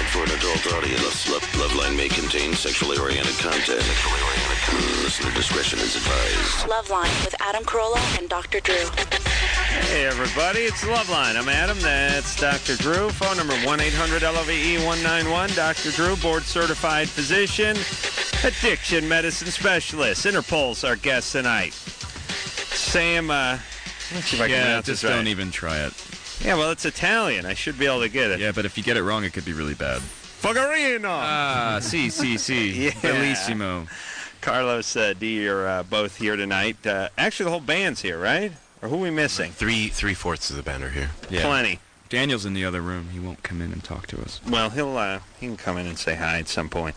for an adult audience. Loveline may contain sexually oriented content. Listener discretion is advised. Loveline with Adam Carolla and Dr. Drew. Hey, everybody. It's Loveline. I'm Adam. That's Dr. Drew. Phone number 1-800-LOVE-191. Dr. Drew, board-certified physician, addiction medicine specialist. Interpol's our guest tonight. Sam, let's see if I can pronounce just this right. don't even try it. Yeah, well, it's Italian. I should be able to get it. Yeah, but if you get it wrong, it could be really bad. Fogarino! Si. Yeah. Bellissimo. Carlos, D, you're both here tonight. Actually, the whole band's here, right? Or who are we missing? Three-fourths of the band are here. Yeah. Plenty. Daniel's in the other room. He won't come in and talk to us. Well, he can come in and say hi at some point.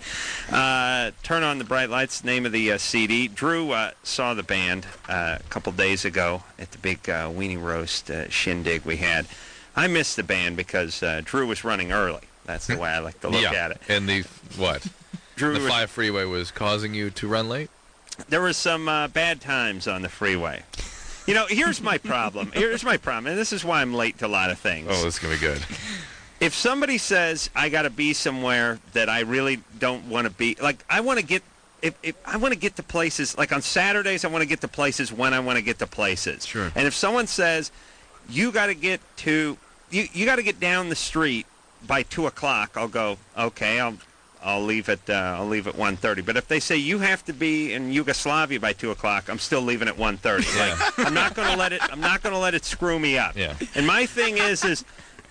Turn on the Bright Lights, name of the CD. Drew saw the band a couple days ago at the big Weenie Roast shindig we had. I missed the band because Drew was running early. That's the way I like to look at it. And the what? Drew The 5 freeway was causing you to run late? There was some bad times on the freeway. You know, here's my problem. And this is why I'm late to a lot of things. Oh, this is going to be good. If somebody says I got to be somewhere that I really don't want to be, like I want to get, if I want to get to places, like on Saturdays I want to get to places when I want to get to places. Sure. And if someone says you got to get to, you got to get down the street by 2 o'clock, I'll go, okay, I'll leave at 1:30. But if they say you have to be in Yugoslavia by 2 o'clock, I'm still leaving at 1:30. Yeah. Like I'm not going to let it screw me up. Yeah. And my thing is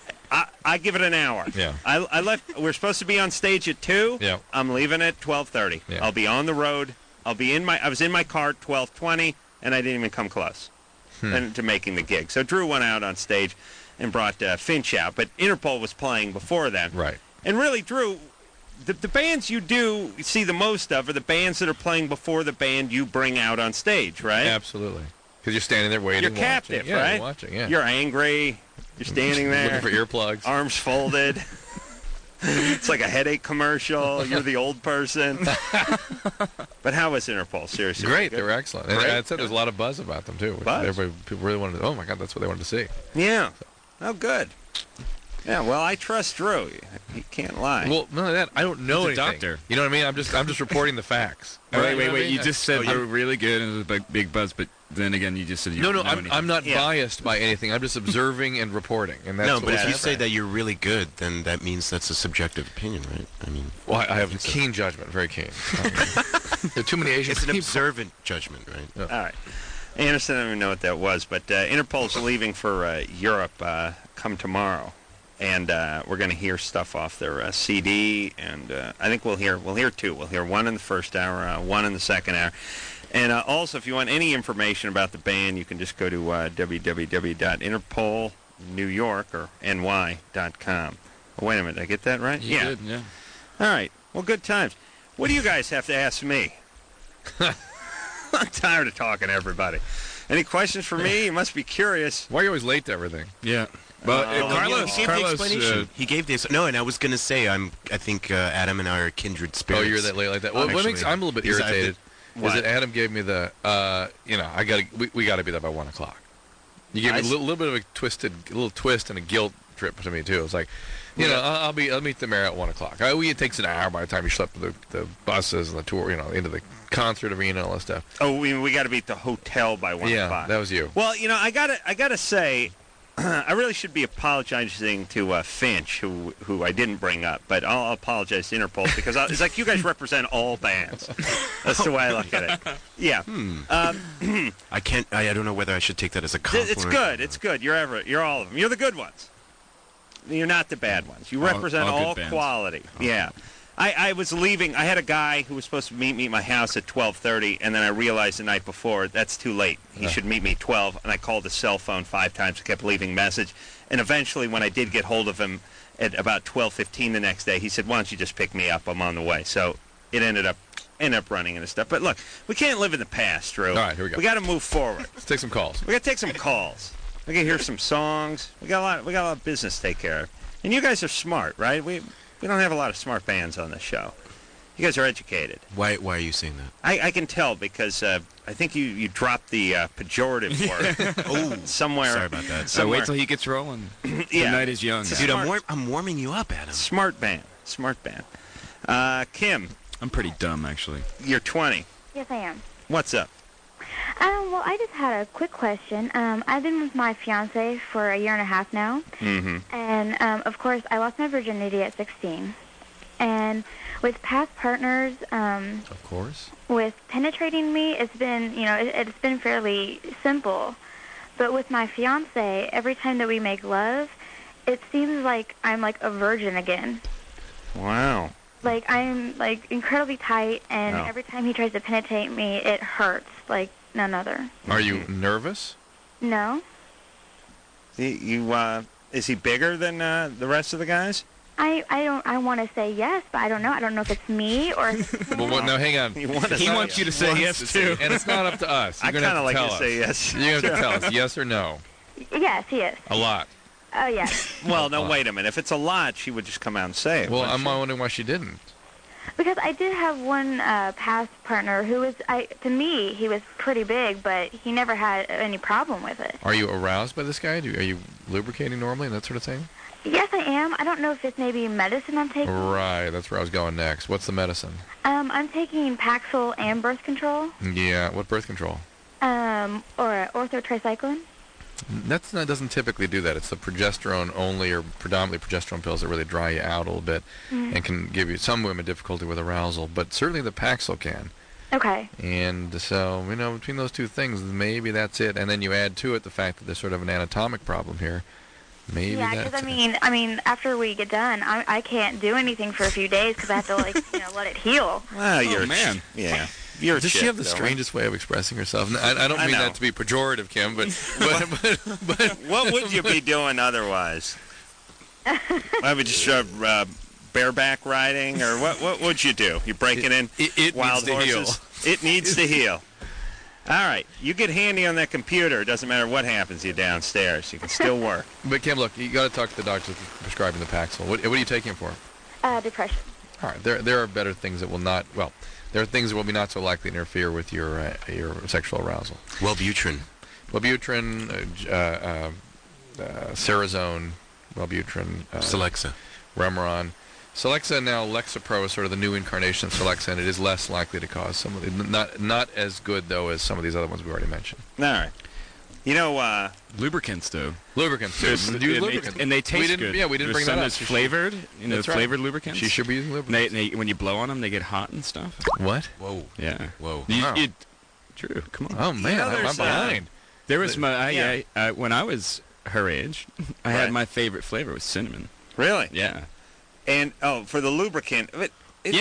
I give it an hour. Yeah. I left. We're supposed to be on stage at 2. Yeah. I'm leaving at 12:30. Yeah. I'll be on the road. I was in my car at 12:20, and I didn't even come close to making the gig. So Drew went out on stage and brought Finch out, but Interpol was playing before then. Right. And really, Drew, the bands you do see the most of are the bands that are playing before the band you bring out on stage, right? Absolutely. Because you're standing there waiting, You're captive, watching. right? Yeah, you're watching, yeah. You're angry. You're standing there. Looking for earplugs. Arms folded. It's like a headache commercial. You're the old person. But how was Interpol? Seriously. Great. They were excellent. And Great. I'd say there's a lot of buzz about them, too. Buzz? People really wanted to, oh, my God, that's what they wanted to see. Yeah. Oh, good. Yeah, well, I trust Drew. He can't lie. Well, none of that. I don't know He's a anything. doctor. You know what I mean? I'm just reporting the facts. Wait. You know what I mean? You just said they were really good and it was a big buzz, but then again, you just said you No, don't know I'm anything. not Yeah. biased by anything. I'm just observing and reporting, and that's No, what but if you happened. say that you're really good, then that means that's a subjective opinion, right? I mean, Well, I have keen judgment, very keen. There are too many Asian it's an people. observant judgment, right? All right. Anderson, I don't even know what that was, but Interpol's leaving for Europe come tomorrow. And we're going to hear stuff off their CD, and I think we'll hear two. We'll hear one in the first hour, one in the second hour. And also, if you want any information about the band, you can just go to www.interpolnewyork or ny.com. Oh, wait a minute, did I get that right? You did, yeah. All right. Well, good times. What do you guys have to ask me? I'm tired of talking to everybody. Any questions for me? You must be curious. Why are you always late to everything? Yeah. But Carlos, he gave the explanation. He gave this. No, and I was going to say, I think Adam and I are kindred spirits. Oh, you're that late like that. Well, what Actually, makes I'm a little bit because I have irritated What? is that Adam gave me the, we got to be there by 1 o'clock. You gave me a little bit of a twist and a guilt trip to me too. It's like, I'll meet the mayor at 1 o'clock. It takes an hour by the time you schlep the buses and the tour, into the concert arena and all that stuff. Oh, we got to be at the hotel by 1 Yeah, o'clock. that was you. Well, I gotta say, I really should be apologizing to Finch, who I didn't bring up, but I'll apologize to Interpol because it's like you guys represent all bands. That's the way I look at it. Yeah. I don't know whether I should take that as a compliment. It's good. It's good. You're all of them. You're the good ones. You're not the bad ones. You represent all good all bands. quality. Yeah. I was leaving. I had a guy who was supposed to meet me at my house at 12:30, and then I realized the night before that's too late. He should meet me at 12, and I called his cell phone 5 times and kept leaving message. And eventually, when I did get hold of him at about 12:15 the next day, he said, "Why don't you just pick me up? I'm on the way." So it ended up running into stuff. But look, we can't live in the past, Drew. All right, here we go. We got to move forward. Let's take some calls. We got to take some calls. We got to hear some songs. We got a lot of business to take care of. And you guys are smart, right? We don't have a lot of smart bands on this show. You guys are educated. Why are you saying that? I can tell because I think you dropped the pejorative word Oh, somewhere. sorry about that. So wait till he gets rolling. The Yeah. night is young. It's a Dude, smart- I'm warming you up, Adam. Smart band. Smart band. Kim, I'm pretty dumb, actually. you're 20. Yes, I am. What's up? Well, I just had a quick question. I've been with my fiance for a year and a half now, and of course, I lost my virginity at 16. And with past partners, Of course. with penetrating me, it's been, it's been fairly simple. But with my fiance, every time that we make love, it seems like I'm like a virgin again. Wow. Like I'm like incredibly tight, and Oh. every time he tries to penetrate me, it hurts like none other. Are you nervous? No, Is he bigger than the rest of the guys? I want to say yes, but I don't know. I don't know if it's me or if it's him. Well, no, hang on. He wants you to say yes, too. And it's not up to us. I You're kind gonna of have like to to tell say us. yes. You have to tell us yes or no. Yes, he is. A lot. Oh, yes. Well, no, wait a minute. If it's a lot, she would just come out and say it. Well, wouldn't I'm she? wondering why she didn't. Because I did have one past partner who was, to me, he was pretty big, but he never had any problem with it. Are you aroused by this guy? Are you lubricating normally and that sort of thing? Yes, I am. I don't know if it's maybe medicine I'm taking. Right, that's where I was going next. What's the medicine? I'm taking Paxil and birth control, Yeah, what birth control? or orthotricycline. That doesn't typically do that. It's the progesterone only or predominantly progesterone pills that really dry you out a little bit and can give you some women difficulty with arousal, but certainly the Paxil can. Okay. And so, between those two things, maybe that's it. And then you add to it the fact that there's sort of an anatomic problem here. Maybe Yeah, that's because it. I mean, after we get done, I can't do anything for a few days because I have to let it heal. Well, you're man. Yeah. You're Does she have the strangest way of expressing herself? I don't mean know. that to be pejorative, Kim, but What would you be doing otherwise? I would just bareback riding, or what would you do? You breaking in it wild needs to heal. horses? It needs to heal. All right, you get handy on that computer. It doesn't matter what happens to you downstairs. You can still work. But Kim, look, you got to talk to the doctor prescribing the Paxil. What are you taking for? Depression. All right, there are better things that will not. Well, there are things that will be not so likely to interfere with your sexual arousal. Wellbutrin. Wellbutrin, Cerazone, Wellbutrin, Celexa. Remeron. Celexa now, Lexapro is sort of the new incarnation of Celexa, and it is less likely to cause some of the, not as good, though, as some of these other ones we already mentioned. All right. Lubricants, though. Lubricants, too. Use lubricants. And they taste good. Yeah, we didn't bring There's that up. some that's flavored, That's right. flavored lubricants. She should be using lubricants. They, when you blow on them, they get hot and stuff. What? Whoa. Yeah. Whoa. Wow. True. Come on. Oh, man, I'm there's, behind. There was when I was her age, I Right. had my favorite flavor was cinnamon. Really? Yeah. And for the lubricant, were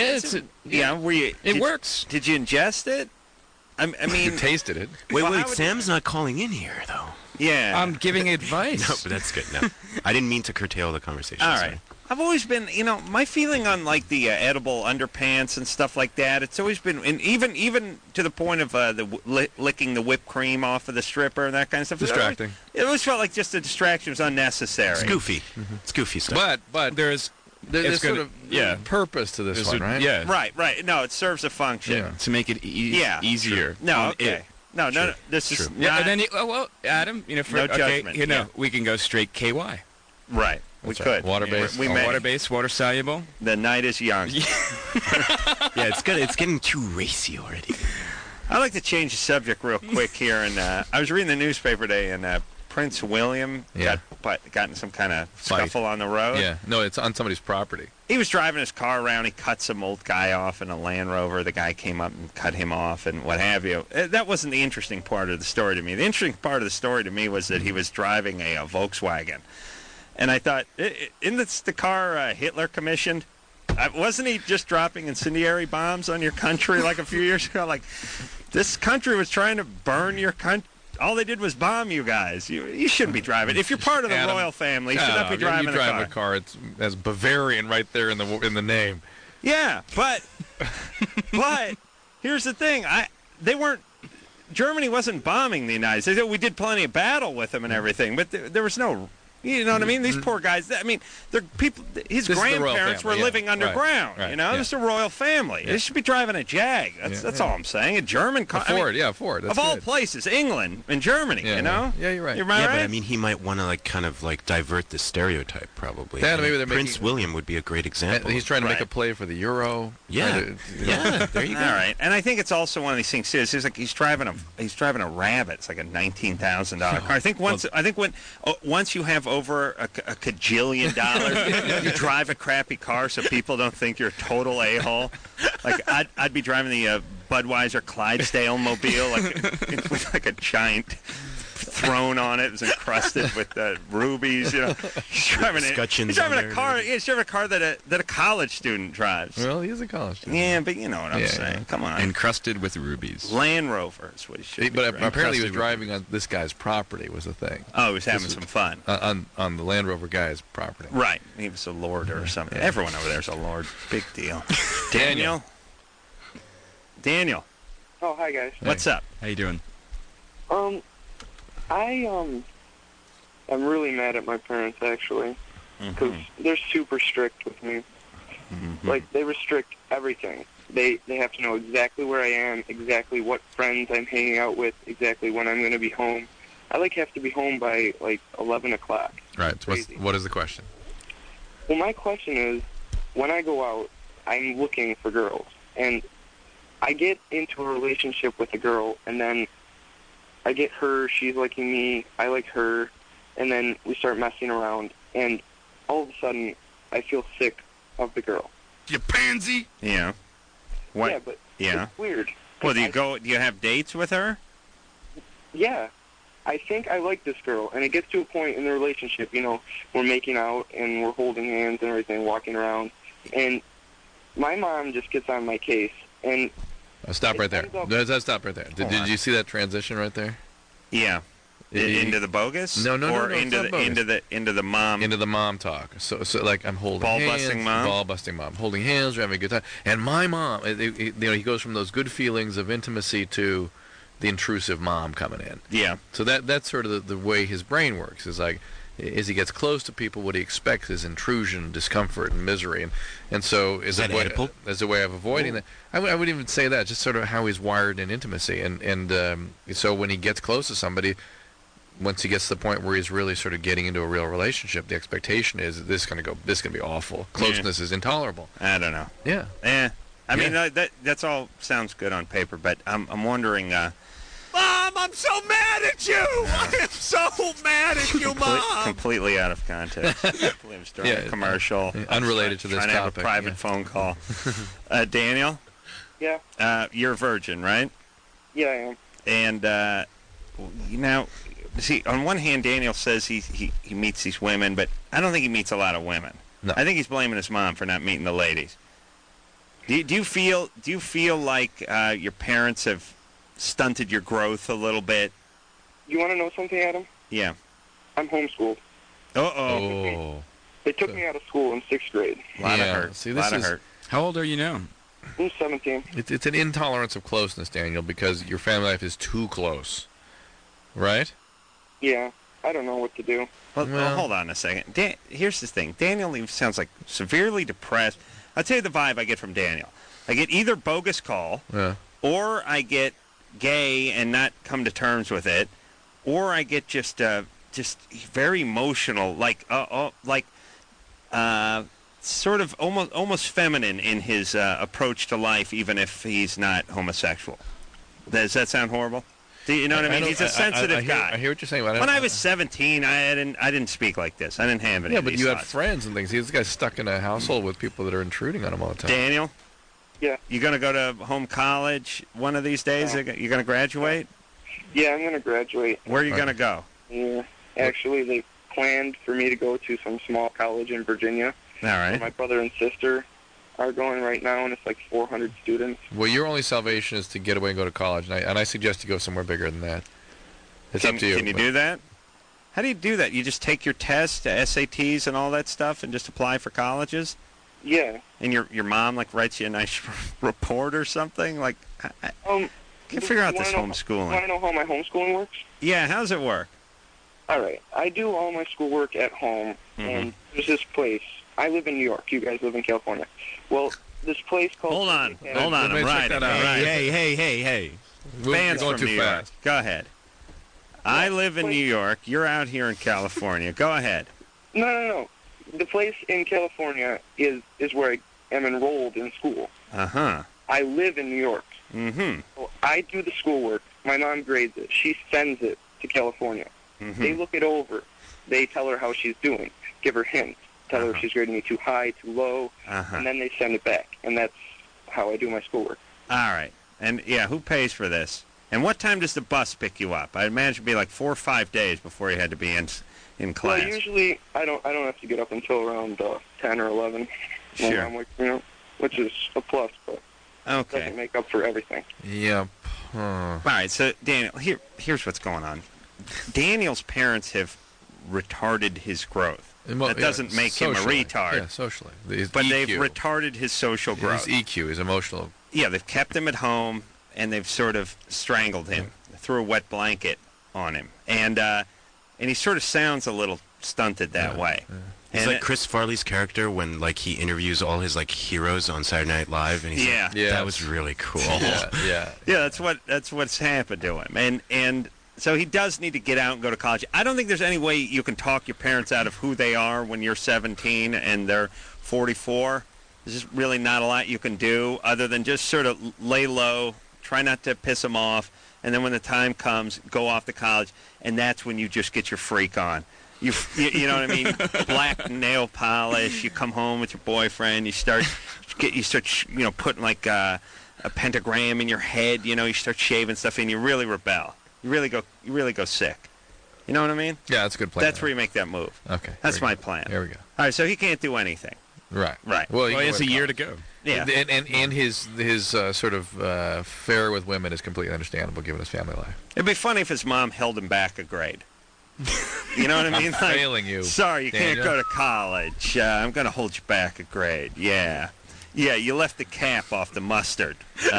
you? It works. Did you ingest it? I mean, You tasted it. Wait, Well, how would Sam's not calling in here, though. yeah. I'm giving advice. No, but that's good. No, I didn't mean to curtail the conversation. All sorry. right. I've always been, my feeling on like the edible underpants and stuff like that. It's always been, and even to the point of licking the whipped cream off of the stripper and that kind of stuff. Distracting. It always felt like just a distraction was unnecessary. It's goofy. It's goofy stuff. But There's there's gonna- sort of yeah. purpose to this there's one, a- right? Yeah. Right. No, it serves a function. Yeah. To make it easier. No, on okay. it. No. This is True. not Yeah, and then Adam, for No okay, judgment, yeah. we can go straight KY. right. We That's right. could. Water-based. We may. Water-based, water-soluble. The night is young. Yeah, it's good. It's getting too racy already. I'd like to change the subject real quick here. And I was reading the newspaper today, and Prince William got in some kind of scuffle on the road. Yeah. No, it's on somebody's property. He was driving his car around. He cut some old guy off in a Land Rover. The guy came up and cut him off and what have you. That wasn't the interesting part of the story to me. The interesting part of the story to me was that he was driving a Volkswagen. And I thought, isn't this the car Hitler commissioned? Wasn't he just dropping incendiary bombs on your country like a few years ago? Like, this country was trying to burn your country. All they did was bomb you guys. You shouldn't be driving. If you're part of the Adam, royal family, you should not be driving you drive a a car. It has Bavarian right there in the name. Yeah, but here's the thing. Germany wasn't bombing the United States. We did plenty of battle with them and everything, but there was no You know what I mean? These poor guys. I mean, they're people. His This is the royal grandparents family, were yeah. living underground. Right, You know, yeah. this is a royal family. They should be driving a Jag. That's all I'm saying. A German car. Ford, Ford. That's of all good. places, England and Germany. Yeah, You know. yeah, you're right. You're Yeah, right. but I mean, he might want to kind of divert the stereotype, probably. Yeah, maybe they're Prince making- William would be a great example. He's trying to make Right. a play for the Euro. Yeah, Trying to, yeah. There you go. All right, and I think it's also one of these things too. It's like he's driving a Rabbit. It's like a $19,000 car. I think once you have over a kajillion dollars, you drive a crappy car so people don't think you're a total a-hole. Like I'd be driving the Budweiser Clydesdale mobile, with like a giant throne on it. It was encrusted with rubies. You know, he's driving Scutcheons He's driving on a there car. and Yeah, he's driving a car that a college student drives. Well, he's a college student. Yeah, but you know what I'm Yeah, saying. yeah. Come on. Encrusted with rubies. Land Rover is what he should be But driving. apparently he was Encrusted with- driving on this guy's property was the thing. Oh, he was having This some fun. On the Land Rover guy's property. Right. He was a lord or something. Yeah. Everyone over there's a lord. Big deal. Daniel? Daniel, Oh, hi guys. what's up? How you doing? I'm really mad at my parents actually, because they're super strict with me. Like they restrict everything. They have to know exactly where I am, exactly what friends I'm hanging out with, exactly when I'm going to be home. I have to be home by 11 o'clock. Right. So Crazy. what is the question? Well, my question is, when I go out, I'm looking for girls, and I get into a relationship with a girl, and then I get her, she's liking me, I like her, and then we start messing around, and all of a sudden, I feel sick of the girl. You pansy! Yeah. What? Yeah, but Yeah. it's weird. Well, do I- you go? Do you have dates with her? Yeah. I think I like this girl, and it gets to a point in the relationship, we're making out, and we're holding hands and everything, walking around, and my mom just gets on my case, and Stop right there. ends up- Let's stop right there. Did you see that transition right there? Yeah. Into the bogus? No, Or it's into not the bogus. into the mom. Into the mom talk. So I'm holding Ball hands. busting mom? Ball busting mom. Holding hands, we're having a good time. And my mom, he goes from those good feelings of intimacy to the intrusive mom coming in. Yeah. So that's sort of the way his brain works. Is as he gets close to people, what he expects is intrusion, discomfort, and misery. And so is that Oedipal? as a way of avoiding that. I would even say that, just sort of how he's wired in intimacy. And so when he gets close to somebody, once he gets to the point where he's really sort of getting into a real relationship, the expectation is this is going to be awful. Closeness is intolerable. I don't know. Yeah. I mean, that's all sounds good on paper, but I'm wondering. Mom, I'm so mad at you. I am so mad at you, Mom. Completely out of context. I believe it's during a commercial. Unrelated to this trying to have a topic, private yeah. phone call. Daniel, yeah, you're a virgin, right? yeah, I am. And see, on one hand, Daniel says he meets these women, but I don't think he meets a lot of women. No. I think he's blaming his mom for not meeting the ladies. Do you feel like your parents have stunted your growth a little bit? You want to know something, Adam? Yeah. I'm homeschooled. Uh-oh. Oh. They took me out of school in 6th grade. A lot Yeah, of hurt. see, a this lot of is- hurt. How old are you now? I'm 17. It's an intolerance of closeness, Daniel, because your family life is too close. Right? Yeah, I don't know what to do. Well, hold on a second. Here's the thing. Daniel sounds like severely depressed. I'll tell you the vibe I get from Daniel. I get either bogus call, Yeah. or I get gay and not come to terms with it, or I get just very emotional, sort of almost feminine in his approach to life, even if he's not homosexual. Does that sound horrible? Do you know what I mean? He's a sensitive guy. I hear what you're saying. But When I was 17, I didn't speak like this. I didn't have any. Yeah, of but these you had thoughts. friends and things. This guy's stuck in a household with people that are intruding on him all the time. Daniel, Yeah. you gonna go to home college one of these days? No. You gonna graduate? Yeah, I'm going to graduate. Where are you Right. gonna go? Yeah. Actually, they planned for me to go to some small college in Virginia. All right. My brother and sister are going right now, and it's 400 students. Well, your only salvation is to get away and go to college, and I suggest you go somewhere bigger than that. It's up to you. Can you but- do that? How do you do that? You just take your tests, SATs, and all that stuff, and just apply for colleges? Yeah. And your mom writes you a nice report or something? I can't figure out this Want to homeschooling. know how my homeschooling works? Yeah, how does it work? All right. I do all my schoolwork at home, and there's this place. I live in New York. You guys live in California. Well, this place called... Hold on. and- I'm Let me check riding. that out. Right. Hey. You're Fans going from too New fast. York. Go ahead. I live in New York. You're out here in California. Go ahead. No. The place in California is where I am enrolled in school. Uh-huh. I live in New York. Mm-hmm. So I do the schoolwork. My mom grades it. She sends it to California. Mm-hmm. They look it over. They tell her how she's doing. Give her hints. Tell her if she's grading me too high, too low, Uh-huh. and then they send it back. And that's how I do my schoolwork. All right. And, yeah, who pays for this? And what time does the bus pick you up? I imagine it'd be like 4 or 5 days before you had to be in class. Well, usually I don't have to get up until around 10 or 11. when Sure. I'm like, which is a plus, but Okay. doesn't make up for everything. Yep. All right, so Daniel, here's what's going on. Daniel's parents have retarded his growth. That doesn't make him a Socially. retard. Yeah, socially. His But EQ. they've retarded his social growth. His EQ, his emotional. Yeah, they've kept him at home, and they've sort of strangled him, threw a wet blanket on him, and he sort of sounds a little stunted that way. It's And like Chris Farley's character when like he interviews all his like heroes on Saturday Night Live, and he's Yeah. like, Yeah. that was really cool. Yeah. Yeah, that's what's happened to him, and so he does need to get out and go to college. I don't think there's any way you can talk your parents out of who they are when you're 17 and they're 44. There's just really not a lot you can do other than just sort of lay low, try not to piss them off, and then when the time comes, go off to college, and that's when you just get your freak on. You know what I mean? Black nail polish. You come home with your boyfriend. You start putting like a pentagram in your head. You start shaving stuff, and you really rebel. You really go sick. You know what I mean? Yeah, that's a good plan. That's where you make that move. Okay. That's very my good. plan. There we go. All right, so he can't do anything. Right. Right. Well, Well, he has a year to go. Yeah. And his sort of fare with women is completely understandable given his family life. It'd be funny if his mom held him back a grade. You know what I mean? I'm failing you, Sorry, you can't Daniel. go to college. I'm going to hold you back a grade. Yeah. Yeah, you left the cap off the mustard.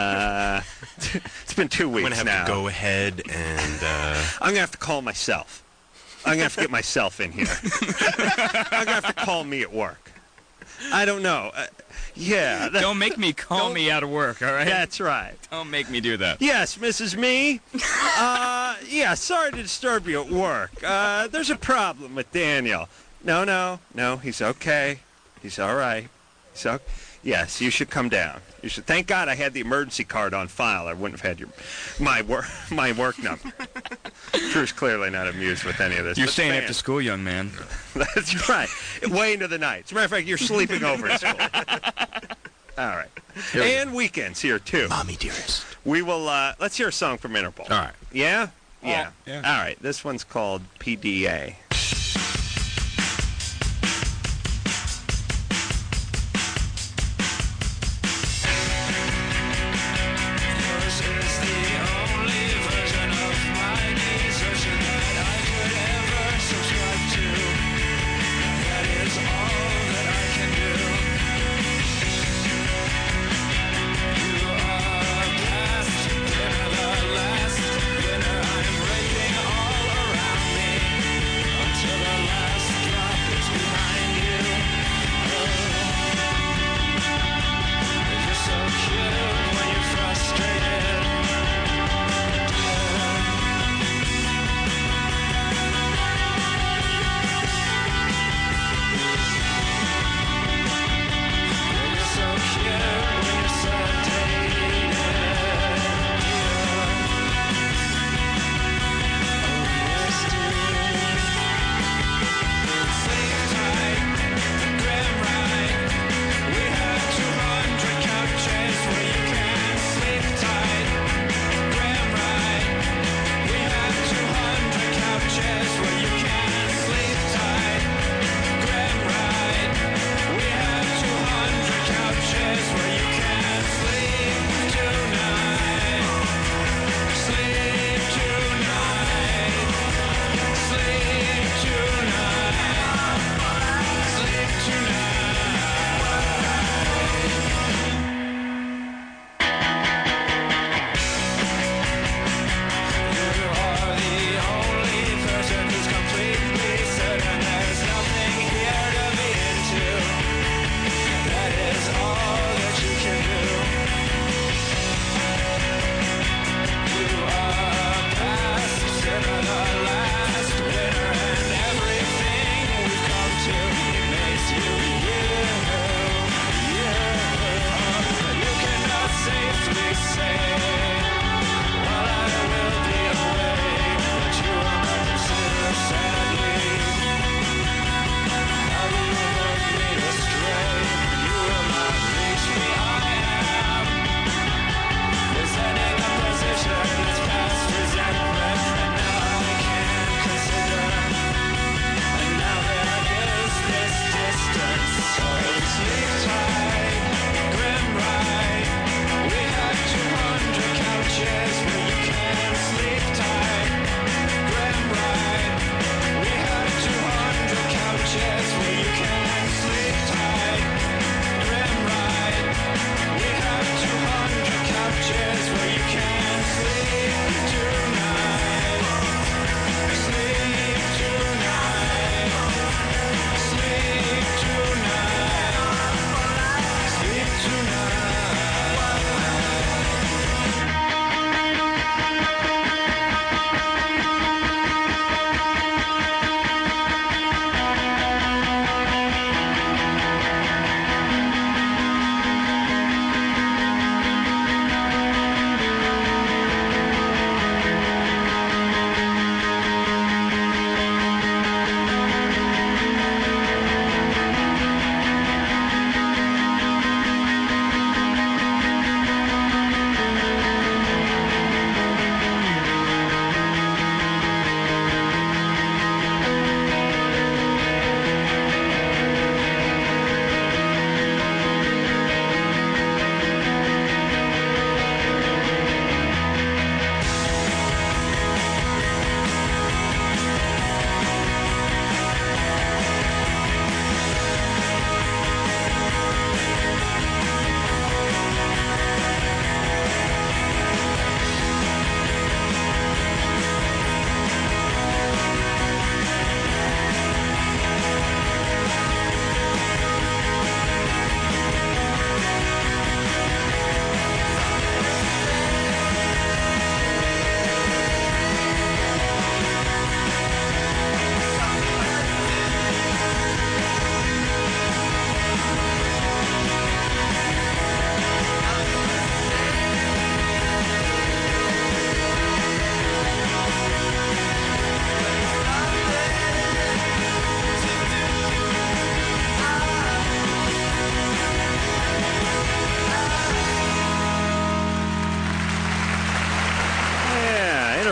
It's been 2 I'm weeks gonna have now. to go ahead and I'm going to have to call myself. I'm going to have to get myself in here. I'm going to have to call me at work. I don't know. Yeah. Don't make me call me out of work, all right? That's right. Don't make me do that. Yes, Mrs. Me. Yeah, sorry to disturb you at work. There's a problem with Daniel. No, he's okay. He's all right. Yes, you should come down. You should. Thank God I had the emergency card on file. I wouldn't have had my work number. Drew's clearly not amused with any of this. You're but staying man, after school, young man. That's right. Way into the night. As a matter of fact, you're sleeping over at school. All right. And weekends here, too. Mommy dearest. We will, let's hear a song from Interpol. All right. Yeah? Yeah. Yeah. All right. This one's called PDA.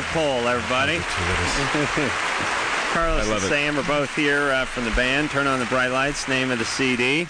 Interpol, everybody. Carlos and Sam are both here from the band. Turn on the Bright Lights, name of the CD.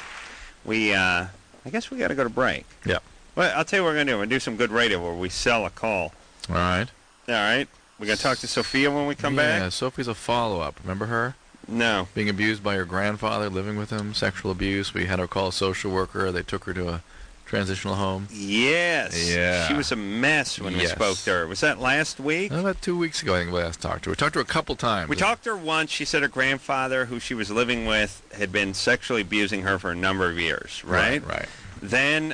I guess we got to go to break. Yeah. Well, I'll tell you what we're going to do. We're going to do some good radio where we sell a call. All right. All right. We're going to talk to Sophia when we come back? Yeah, Sophie's a follow-up. Remember her? No. Being abused by her grandfather, living with him, sexual abuse. We had her call a social worker. They took her to a transitional home. Yes. Yeah. She was a mess when we spoke to her. Was that last week? About 2 weeks ago, I think we last talked to her. We talked to her a couple times. We talked to her once. She said her grandfather, who she was living with, had been sexually abusing her for a number of years, right? Right. Then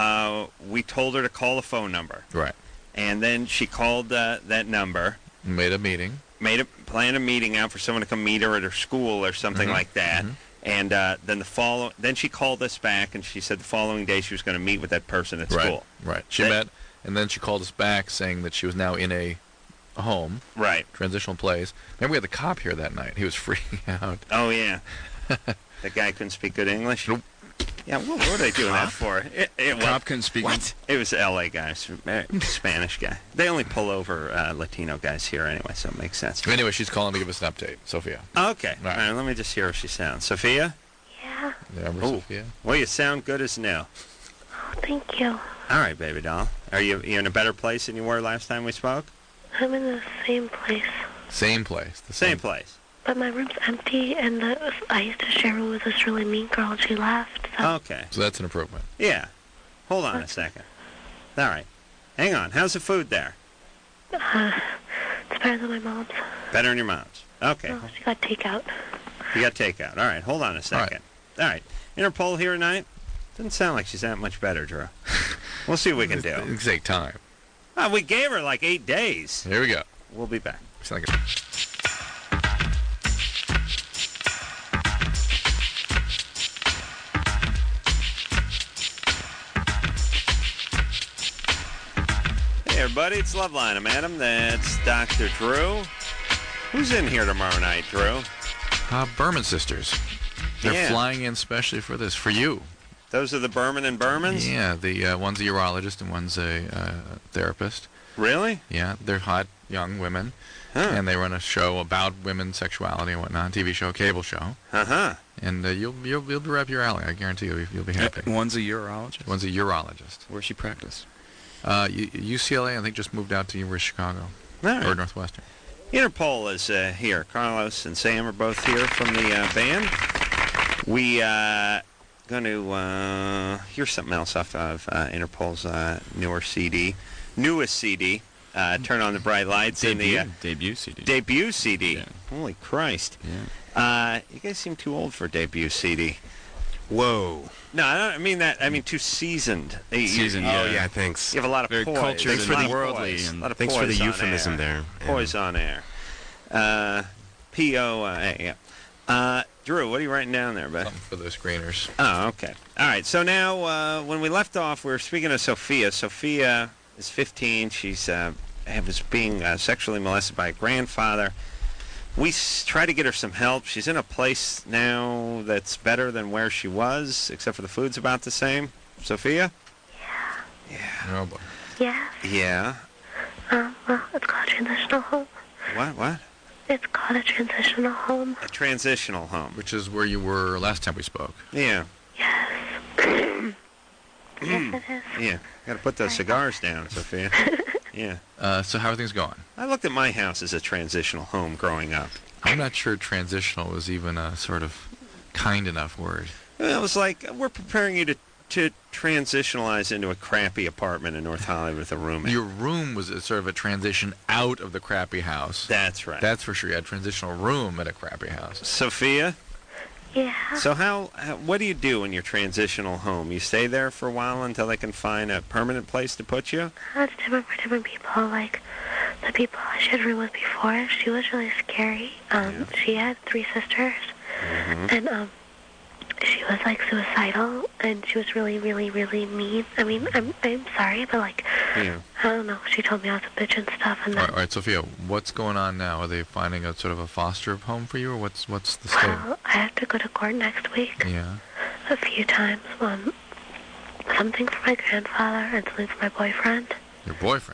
we told her to call the phone number. Right. And then she called that number. Made a meeting. Planned a meeting out for someone to come meet her at her school or something like that. And then she called us back, and she said the following day she was going to meet with that person at school. Right. She met, and then she called us back saying that she was now in a home. Right. Transitional place. Remember we had the cop here that night. He was freaking out. Oh, yeah. That guy couldn't speak good English? Nope. Yeah, what were they doing that for? Cop couldn't speak. What? It was L.A. guys, Spanish guy. They only pull over Latino guys here anyway, so it makes sense. Anyway, she's calling to give us an update. Sophia. Okay. All right, let me just hear how she sounds. Sophia? Yeah. Sophia? Well, you sound good as new. Oh, thank you. All right, baby doll. Are you in a better place than you were last time we spoke? I'm in the same place. Same place. The same place. But my room's empty, and I used to share a room with this really mean girl, and she left. So. Okay. So that's an improvement. Yeah. Hold on a second. All right. Hang on. How's the food there? It's better than my mom's. Better than your mom's. Okay. Oh, she got takeout. You got takeout. All right. Hold on a second. All right. Interpol here tonight? Doesn't sound like she's that much better, Drew. We'll see what we can do. It take time. We gave her like 8 days. Here we go. We'll be back. Sound like Hey, everybody. It's Loveline. I'm Adam. That's Dr. Drew. Who's in here tomorrow night, Drew? Berman sisters. They're flying in specially for this, for you. Those are the Berman and Bermans? Yeah, the one's a urologist and one's a therapist. Really? Yeah, they're hot young women, and they run a show about women's sexuality and whatnot, TV show, cable show. And you'll be right up your alley. I guarantee you'll be happy. One's a urologist. One's a urologist. Where's she practice? UCLA, I think, just moved out to University of Chicago or Northwestern. Interpol is here. Carlos and Sam are both here from the band. We going to hear something else off of Interpol's newest CD. Turn on the Bright Lights. Debut CD. Debut CD. Yeah. Holy Christ. Yeah. You guys seem too old for a debut CD. Whoa. No, I don't mean that. I mean too seasoned. Seasoned, Oh, yeah, thanks. You have a lot of Very poise. cultured and a lot of worldly poise. and- A lot of Thanks for the poise on euphemism air. there. Poise on air. P-O-A, yeah. Drew, what are you writing down there, bud? Something for the screeners. Oh, okay. All right. So now, when we left off, we were speaking of Sophia. Sophia is 15. She's was being sexually molested by a grandfather. We try to get her some help. She's in a place now that's better than where she was, except for the food's about the same. Sophia? Yeah. Oh, boy. Yes. Yeah. Well, it's called a transitional home. What? It's called a transitional home. A transitional home. Which is where you were last time we spoke. Yeah. Yes. Yes, it is. Yeah. Got to put those cigars down, Sophia. Yeah. So how are things going? I looked at my house as a transitional home growing up. I'm not sure transitional was even a sort of kind enough word. It was like, we're preparing you to transitionalize into a crappy apartment in North Hollywood with a roommate. Your room was a sort of a transition out of the crappy house. That's right. That's for sure. You had a transitional room at a crappy house. Sophia? Yeah. So what do you do in your transitional home? You stay there for a while until they can find a permanent place to put you? It's different for different people. Like, the people I shared a room with before, she was really scary. She had 3 sisters. And, she was, like, suicidal, and she was really, really, really mean. I mean, I'm sorry, but, like, I don't know. She told me I was a bitch and stuff, and then... All right, Sophia, what's going on now? Are they finding a sort of a foster home for you, or what's the state? Well, I have to go to court next week. Yeah. A few times. Something for my grandfather and something for my boyfriend. Your boyfriend?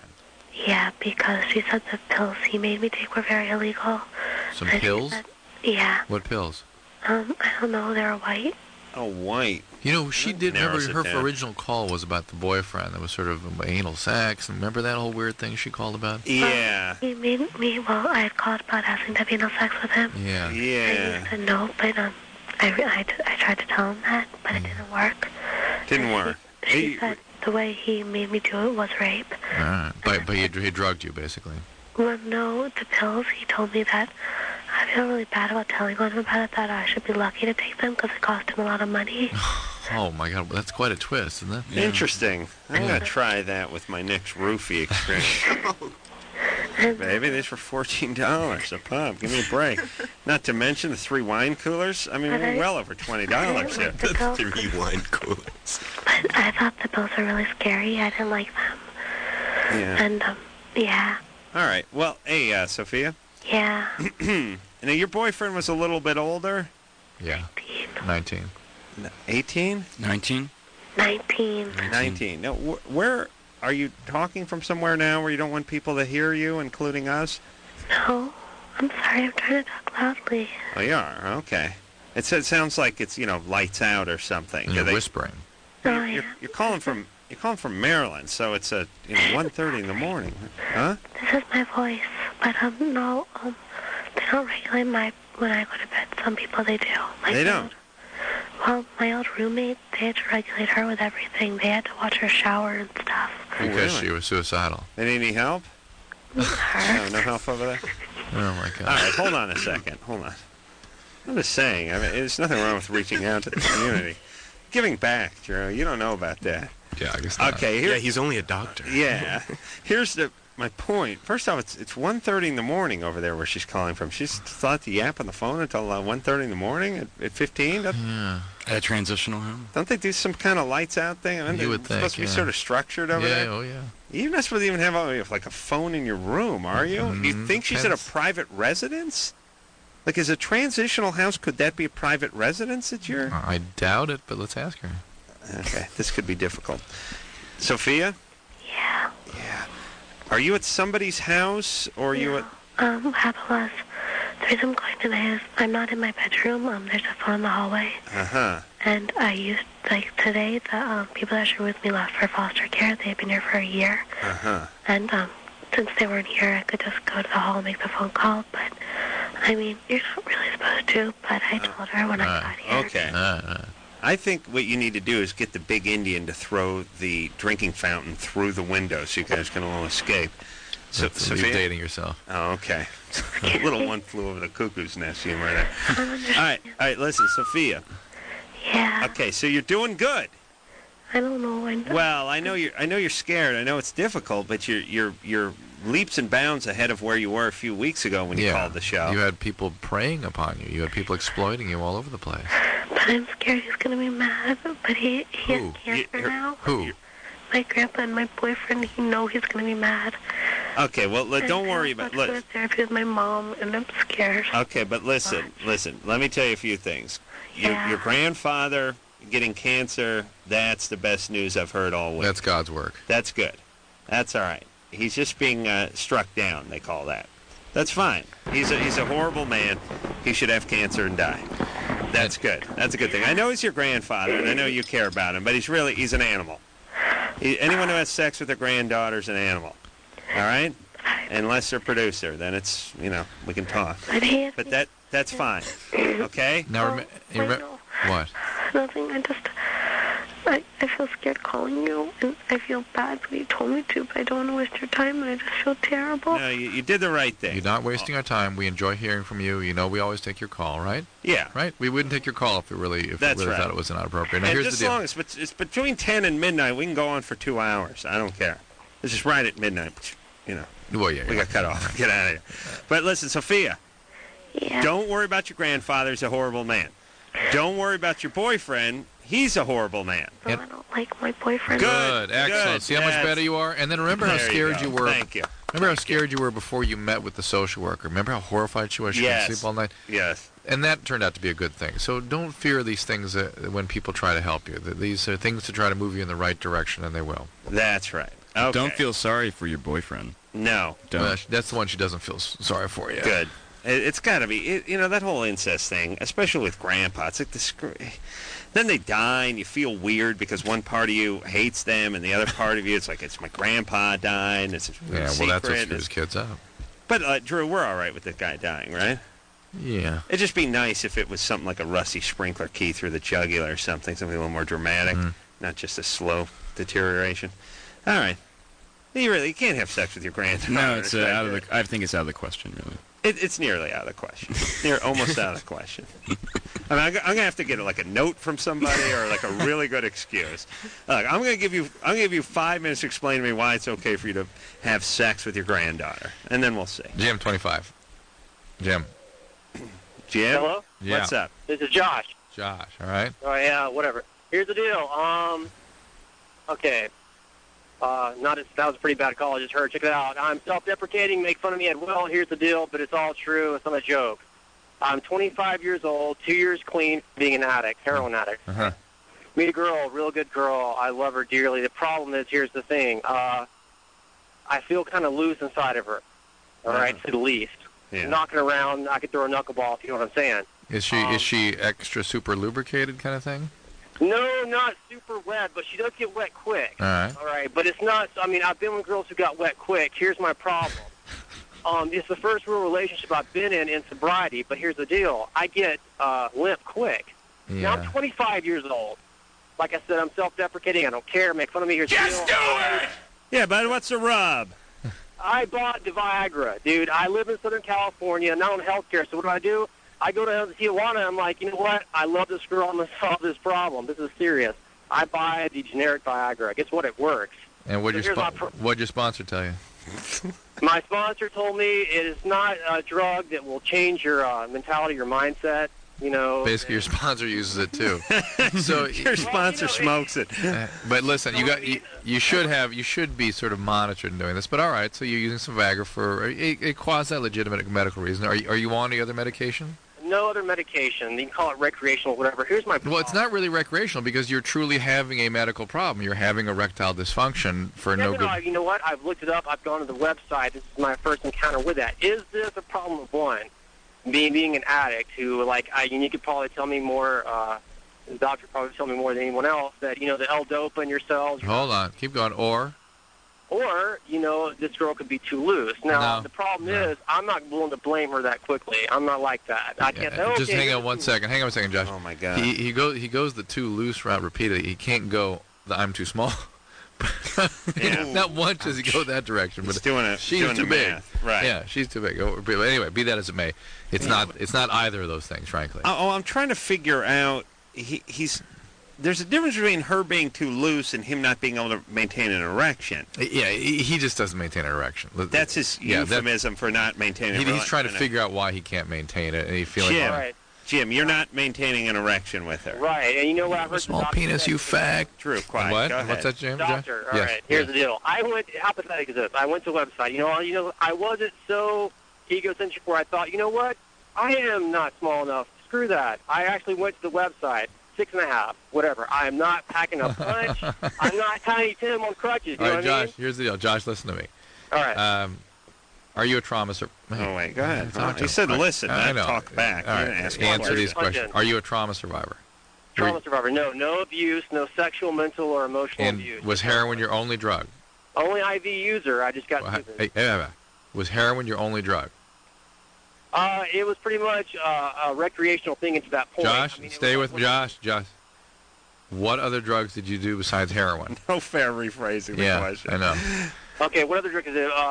Yeah, because she said the pills he made me take were very illegal. Some And she pills? said- yeah. What pills? I don't know. They were white. Oh, white. You know, she did. Remember, narrows it her down. original call was about the boyfriend. That was sort of anal sex. And remember that whole weird thing she called about? Yeah. He made me. Well, I had called about asking to have anal sex with him. Yeah. And Yeah. he said no, but I tried to tell him that, but it didn't work. Didn't work. She Hey, said the way he made me do it was rape. All right. But he drugged you, basically. Well, no, the pills, he told me that I feel really bad about telling him about it, that I should be lucky to take them because it cost him a lot of money. Oh, my God. That's quite a twist, isn't it? Interesting. I'm going to try that with my next roofie experience. Baby, these were $14 a pop. Give me a break. Not to mention the 3 wine coolers. I mean, we're well over $20 here. The pills, 3 wine coolers. but I thought the pills were really scary. I didn't like them. Yeah. And, yeah. All right. Well, hey, Sophia. Yeah. Now, your boyfriend was a little bit older. Yeah. 19. 18? 19? 19. 19. Now, where are you talking from somewhere now where you don't want people to hear you, including us? No. I'm sorry. I'm trying to talk loudly. Oh, you are? Okay. It sounds like it's, lights out or something. And you're whispering. Oh, You're, yeah. you're calling from Maryland, so it's 1:30 in the morning. Huh? This is my voice. But, no, they don't regulate when I go to bed. Some people, they do. Like They don't? Well, my old roommate, they had to regulate her with everything. They had to watch her shower and stuff. Because really? she was suicidal. They need any help? Her. No help over there? Oh, my God. All right, hold on a second. Hold on. I'm just saying, there's nothing wrong with reaching out to the community. Giving back, Drew. You don't know about that. Yeah, I guess not. Okay, Yeah, he's only a doctor. Yeah. Here's my point. First off, it's 1:30 in the morning over there where she's calling from. She's thought to yap on the phone until 1:30 in the morning at 15. Yeah. At a transitional home? Don't they do some kind of lights out thing? I mean, You would it's think, supposed to be yeah. sort of structured over Yeah, there. oh, yeah. You're not supposed to even have like a phone in your room, are you? You think she's at a Depends. private residence? Like, is a transitional house, could that be a private residence at your... I doubt it, but let's ask her. Okay, this could be difficult. Sophia? Yeah. Yeah. Are you at somebody's house, or are you at... What happened was, the reason I'm going today is I'm not in my bedroom. There's a phone in the hallway. Uh-huh. And I used, today, the people that were with me left for foster care. They've been here for a year. Uh-huh. And since they weren't here, I could just go to the hall and make the phone call. But, I mean, you're not really supposed to, but I told her when I got here. Okay. I think what you need to do is get the big Indian to throw the drinking fountain through the window so you guys can all escape. So, Leave Sophia? dating yourself. Oh, okay. A little one flew over the cuckoo's nest humor there. All right, listen, Sophia. Yeah. Okay, so you're doing good. I don't know. Well, I know you're scared. I know it's difficult, but you're leaps and bounds ahead of where you were a few weeks ago when you called the show. You had people preying upon you. You had people exploiting you all over the place. But I'm scared he's going to be mad. But he has cancer now. Who? My grandpa and my boyfriend, he know he's going to be mad. Okay, well, don't worry about it. I'm going to therapy with my mom, and I'm scared. Okay, but listen. Let me tell you a few things. Your grandfather getting cancer, that's the best news I've heard all week. That's God's work. That's good. That's all right. He's just being struck down, they call that. That's fine. He's a horrible man. He should have cancer and die. That's good. That's a good thing. I know he's your grandfather, and I know you care about him, but he's an animal. Anyone who has sex with their granddaughter's an animal. All right? Unless they're a producer, then it's, we can talk. But that's fine. Okay? Now, what? Nothing. I feel scared calling you, and I feel bad when you told me to, but I don't want to waste your time, and I just feel terrible. No, you did the right thing. You're not wasting our time. We enjoy hearing from you. You know we always take your call, right? Yeah. Right? We wouldn't take your call if we really thought it was not appropriate. Now, and here's just the deal. as long as it's between 10 and midnight, we can go on for 2 hours. I don't care. It's just right at midnight. Well, yeah, we got cut off. Get out of here. But listen, Sophia. Yeah. Don't worry about your grandfather. He's a horrible man. Don't worry about your boyfriend. He's a horrible man. No, I don't like my boyfriend. Good. Excellent. Good. See how much better you are? And then remember how scared you were. Thank you. Remember how scared you were before you met with the social worker? Remember how horrified she was? She couldn't sleep all night? Yes. And that turned out to be a good thing. So don't fear these things when people try to help you. These are things to try to move you in the right direction, and they will. That's right. Okay. Don't feel sorry for your boyfriend. No. Don't. Well, that's the one she doesn't feel sorry for. Yeah. Good. It's got to be. That whole incest thing, especially with grandpa. It's like then they die, and you feel weird because one part of you hates them, and the other part of you, it's like, it's my grandpa dying. It's a Yeah, well, secret. that's what screws kids up. But, Drew, we're all right with the guy dying, right? Yeah. It'd just be nice if it was something like a rusty sprinkler key through the jugular or something a little more dramatic, not just a slow deterioration. All right. You can't have sex with your granddaughter. No, it's I think it's out of the question, really. It's nearly out of the question. Almost out of the question. I mean, I'm gonna have to get like a note from somebody or like a really good excuse. Look, I'm gonna give you 5 minutes to explain to me why it's okay for you to have sex with your granddaughter, and then we'll see. Jim, 25. Jim. Hello? Yeah. What's up? This is Josh. Josh, all right? Oh, yeah, whatever. Here's the deal. Okay. That was a pretty bad call I just heard. Check it out. I'm self-deprecating, make fun of me at will. Here's the deal, but it's all true. It's not a joke. I'm 25 years old, 2 years clean, being an addict, heroin addict. Uh-huh. Meet a girl, real good girl. I love her dearly. The problem is, here's the thing. I feel kind of loose inside of her, all right, to the least. Yeah. Knocking around, I could throw a knuckleball, if you know what I'm saying. Is she extra super lubricated kind of thing? No, not super wet, but she does get wet quick. All right. All right, but it's not. I mean, I've been with girls who got wet quick. Here's my problem. It's the first real relationship I've been in sobriety, but here's the deal. I get limp quick. Yeah. Now I'm 25 years old. Like I said, I'm self-deprecating. I don't care. Make fun of me. Here's the deal. Just do it! Yeah, but what's the rub? I bought the Viagra, dude. I live in Southern California, not on health care, so what do? I go to Tijuana, I'm like, you know what? I love this girl. I'm going to solve this problem. This is serious. I buy the generic Viagra. Guess what? It works. And what'd your sponsor tell you? My sponsor told me it is not a drug that will change your mentality, your mindset. You know. Basically, your sponsor uses it too. So your sponsor smokes it. But listen, you should be sort of monitored in doing this. But all right, so you're using some Viagra for a quasi-legitimate medical reason. Are you on any other medication? No other medication. You can call it recreational, whatever. Here's my problem. Well, it's not really recreational because you're truly having a medical problem. You're having erectile dysfunction for no good. You know what? I've looked it up. I've gone to the website. This is my first encounter with that. Is this a problem of one? Being an addict who, you could probably tell me more, the doctor probably tell me more than anyone else, that, the L-Dopa in your cells. Hold on. Keep going. Or, this girl could be too loose. Now, the problem is, I'm not willing to blame her that quickly. I'm not like that. I can't say, just hang on one second. Hang on a second, Josh. Oh, my God. He goes the too loose route repeatedly. He can't go the I'm too small. Not once does he go that direction, but she's too big. Right. Yeah, she's too big. But anyway, be that as it may, it's not either of those things, frankly. I'm trying to figure out. There's a difference between her being too loose and him not being able to maintain an erection. Yeah, he just doesn't maintain an erection. That's his euphemism for not maintaining. He's trying to figure out why he can't maintain it, and he's feeling. Jim, you're not maintaining an erection with her. Right, and you know what? I heard small penis, you fag. True, quiet. What? Go ahead. What's that, Jim? Doctor, all right, here's the deal. How pathetic is this? I went to a website. I wasn't so egocentric where I thought, you know what? I am not small enough. Screw that. I actually went to the website. 6.5, whatever. I am not packing a punch. I'm not Tiny Tim on crutches. You know what Josh, I mean? here's the deal. Josh, listen to me. All right. Are you a trauma survivor? Oh, wait, go ahead. He said listen, not talk back. All right. Answer these questions. Are you a trauma survivor? Trauma survivor. No abuse, no sexual, mental, or emotional abuse. And was heroin your only drug? Only IV user. I just got Was heroin your only drug? It was pretty much a recreational thing into that point. Josh, stay with Josh. Josh, what other drugs did you do besides heroin? No fair rephrasing the question. I know. Okay, what other drug is it?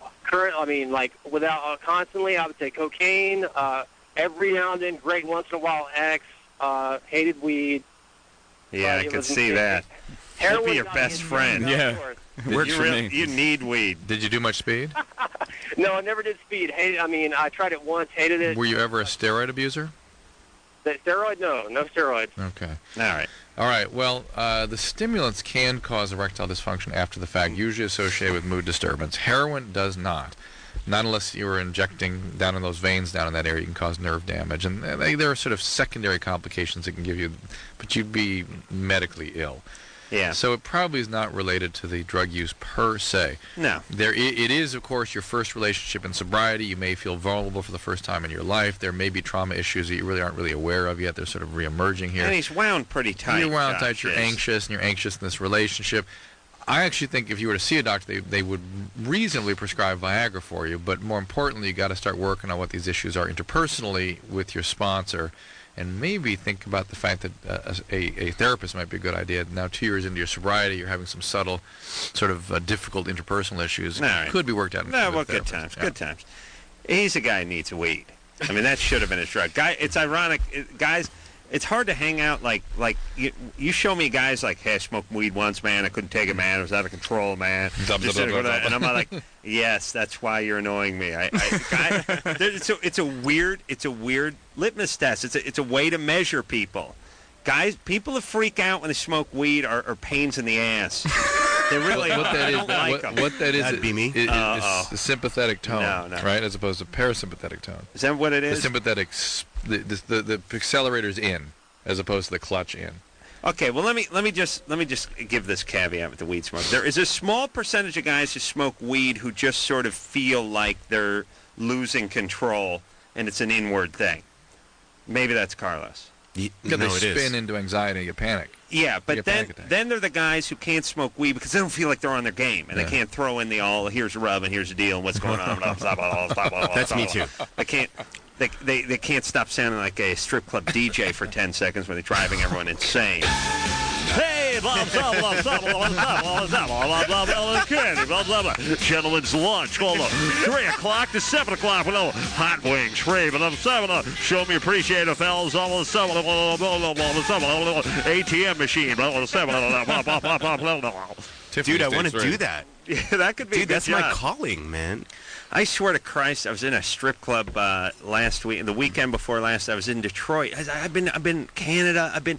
Without constantly, I would say cocaine. Every now and then, great once in a while, X. Hated weed. Yeah, I could see that. Heroin be your best friend. Yeah. Works for me. You need weed. Did you do much speed? No, I never did speed. I tried it once, hated it. Were you ever a steroid abuser? The steroid? No steroids. Okay. All right. Well, the stimulants can cause erectile dysfunction after the fact, usually associated with mood disturbance. Heroin does not. Not unless you were injecting down in those veins down in that area, you can cause nerve damage. And there are sort of secondary complications it can give you, but you'd be medically ill. Yeah. So it probably is not related to the drug use per se. No. It is, of course, your first relationship in sobriety. You may feel vulnerable for the first time in your life. There may be trauma issues that you really aren't really aware of yet. They're sort of reemerging here. And he's wound pretty tight. You're wound Josh tight. You're is. anxious, and you're anxious in this relationship. I actually think if you were to see a doctor, they would reasonably prescribe Viagra for you. But more importantly, you got to start working on what these issues are interpersonally with your sponsor, and maybe think about the fact that a therapist might be a good idea. Now, 2 years into your sobriety, you're having some subtle, sort of difficult interpersonal issues. All right. Could be worked out. No, well, good times. Good times. He's a guy who needs weed. I mean, that should have been his drug. It's ironic, guys. It's hard to hang out like you show me guys like, hey, I smoked weed once, man. I couldn't take it, man. It was out of control, man. And I'm like, yes, that's why you're annoying me. It's a weird litmus test. It's a way to measure people. Guys, people that freak out when they smoke weed are pains in the ass. They really what are. that I is, don't like them. What that is, That'd be me. It's the sympathetic tone, No. right, as opposed to parasympathetic tone. Is that what it is? The sympathetic, the accelerator's in, as opposed to the clutch in. Okay, well let me just give this caveat with the weed smoke. There is a small percentage of guys who smoke weed who just sort of feel like they're losing control, and it's an inward thing. Maybe that's Carlos. They it spin is. into anxiety and get panic. Yeah, but get then panic attacks. then they're the guys who can't smoke weed because they don't feel like they're on their game, and Yeah. they can't throw in the here's a rub and here's a deal and what's going on. That's me too. They can't. They can't stop sounding like a strip club DJ for 10 seconds when they're driving everyone insane. Hey, gentlemen's lunch. 3 o'clock to 7 o'clock. Hot wings, free. Show me appreciative, fellas. ATM machine. Dude, I want to do that. Yeah, that could be. Dude, a good that's my job. calling, man. I swear to Christ, I was in a strip club last week. The weekend before last, I was in Detroit. I've been Canada. I've been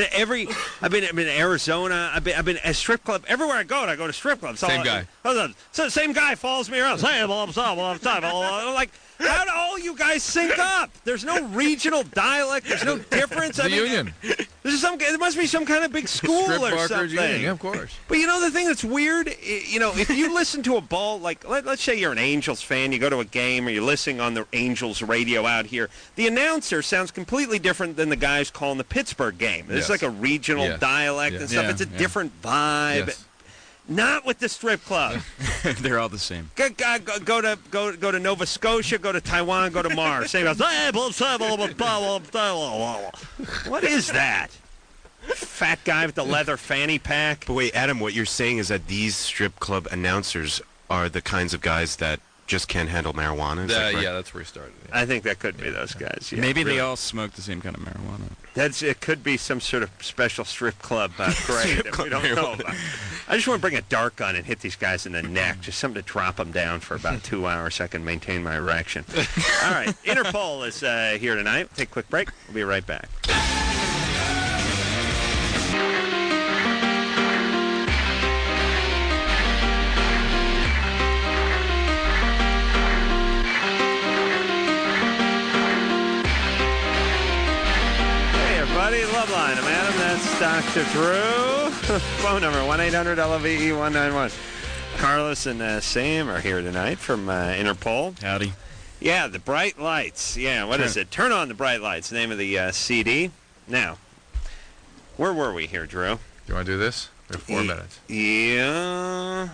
Arizona. I've been a strip club everywhere I go to strip clubs. Same guy. So same guy follows me around. Like, how do all you guys sync up? There's no regional dialect. There's no difference. The union. There must be some kind of big school Strip or Barkers something. Union, yeah, of course. But you know the thing that's weird? If you listen to a ball, like let's say you're an Angels fan, you go to a game or you're listening on the Angels radio out here, the announcer sounds completely different than the guys calling the Pittsburgh game. There's Yes. like a regional Yes. dialect Yes. and stuff. Yeah, It's a yeah. different vibe. Yes. Not with the strip club. They're all the same. Go to Nova Scotia, go to Taiwan, go to Mars. Same guys. What is that? Fat guy with the leather fanny pack. But wait, Adam, what you're saying is that these strip club announcers are the kinds of guys that just can't handle marijuana? Is that correct? Yeah, that's where he started. I think that could be those guys. Yeah, Maybe really. they all smoke the same kind of marijuana. It could be some sort of special strip club grade that we don't know about. I just want to bring a dart gun and hit these guys in the neck, just something to drop them down for about 2 hours so I can maintain my erection. All right, Interpol is here tonight. Take a quick break. We'll be right back. Everybody, Loveline. I'm Adam. That's Dr. Drew. Phone number 1-800-LOVE-191. Carlos and Sam are here tonight from Interpol. Howdy. Yeah, the bright lights. Yeah, what is it? Turn on the bright lights. Name of the CD. Now, where were we here, Drew? Do you want to do this? We have 4 minutes. Yeah.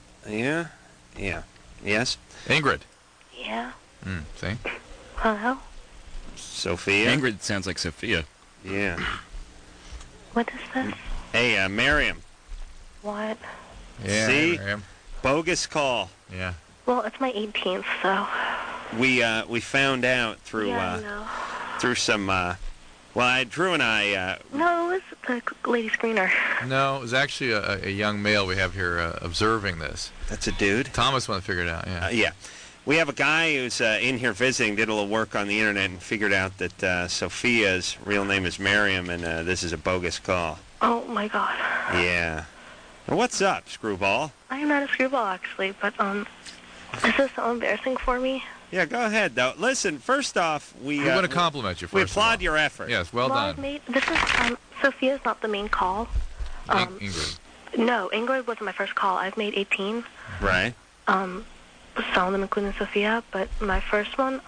Yes. Ingrid. Yeah. See? Hello? Sophia. Ingrid sounds like Sophia. Yeah. What is this? Hey, Miriam. What? Yeah. See? Miriam. Bogus call. Yeah. Well, it's my 18th, so. We found out through Yeah, I know. through some Drew and I No, it was the lady screener. No, it was actually a young male we have here observing this. that's a dude. Thomas wanted to figure it out, yeah. Yeah. We have a guy who's in here visiting, did a little work on the internet and figured out that Sophia's real name is Miriam and this is a bogus call. Oh, my God. Yeah. Now, what's up, screwball? I am not a screwball, actually, but, is this so embarrassing for me? Yeah, go ahead, though. Listen, first off, we want to compliment you first. we of applaud all. your effort. Yes, well I've done. made, this is, Sophia's not the main call. Ingrid. No, Ingrid wasn't my first call. I've made 18. Right. Some of them including Sophia, but my first one,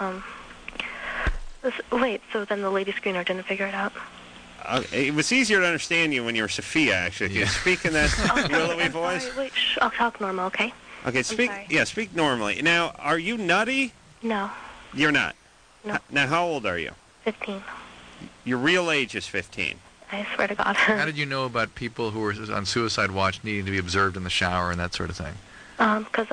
wait, so then the lady screener didn't figure it out? It was easier to understand you when you were Sophia, actually. Can you speak in that willowy voice? Sorry, wait, I'll talk normal, okay? Okay, speak. Yeah, speak normally. Now, are you nutty? No. You're not. No. Now, how old are you? 15. Your real age is 15. I swear to God. How did you know about people who were on suicide watch needing to be observed in the shower and that sort of thing? Because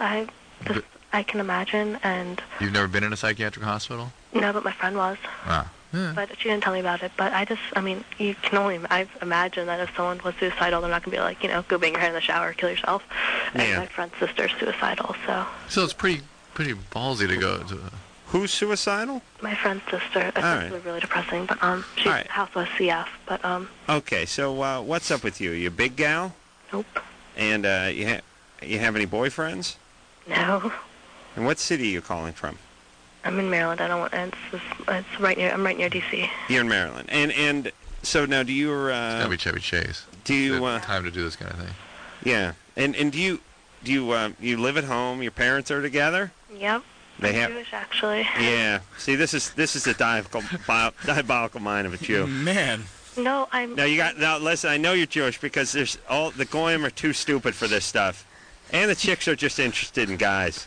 I can imagine, and... You've never been in a psychiatric hospital? No, but my friend was. Ah. Yeah. But she didn't tell me about it. But you can only, I imagine that if someone was suicidal, they're not going to be like, go bang your head in the shower, kill yourself. And my friend's sister's suicidal, so... So it's pretty ballsy to go to... Who's suicidal? My friend's sister. It's really depressing, but she's house was CF, but Okay, so what's up with you? You a big gal? Nope. And you have any boyfriends? No. And what city are you calling from? I'm in Maryland. I don't want. It's right near. I'm right near DC. You're in Maryland, and so now do you? It's gotta be Chevy Chase. Do you time to do this kind of thing? Yeah, and do you you live at home? Your parents are together? Yep. They have Jewish, actually. Yeah. See, this is the diabolical mind of a Jew. Man. No, I'm. Now listen. I know you're Jewish because there's the goyim are too stupid for this stuff, and the chicks are just interested in guys.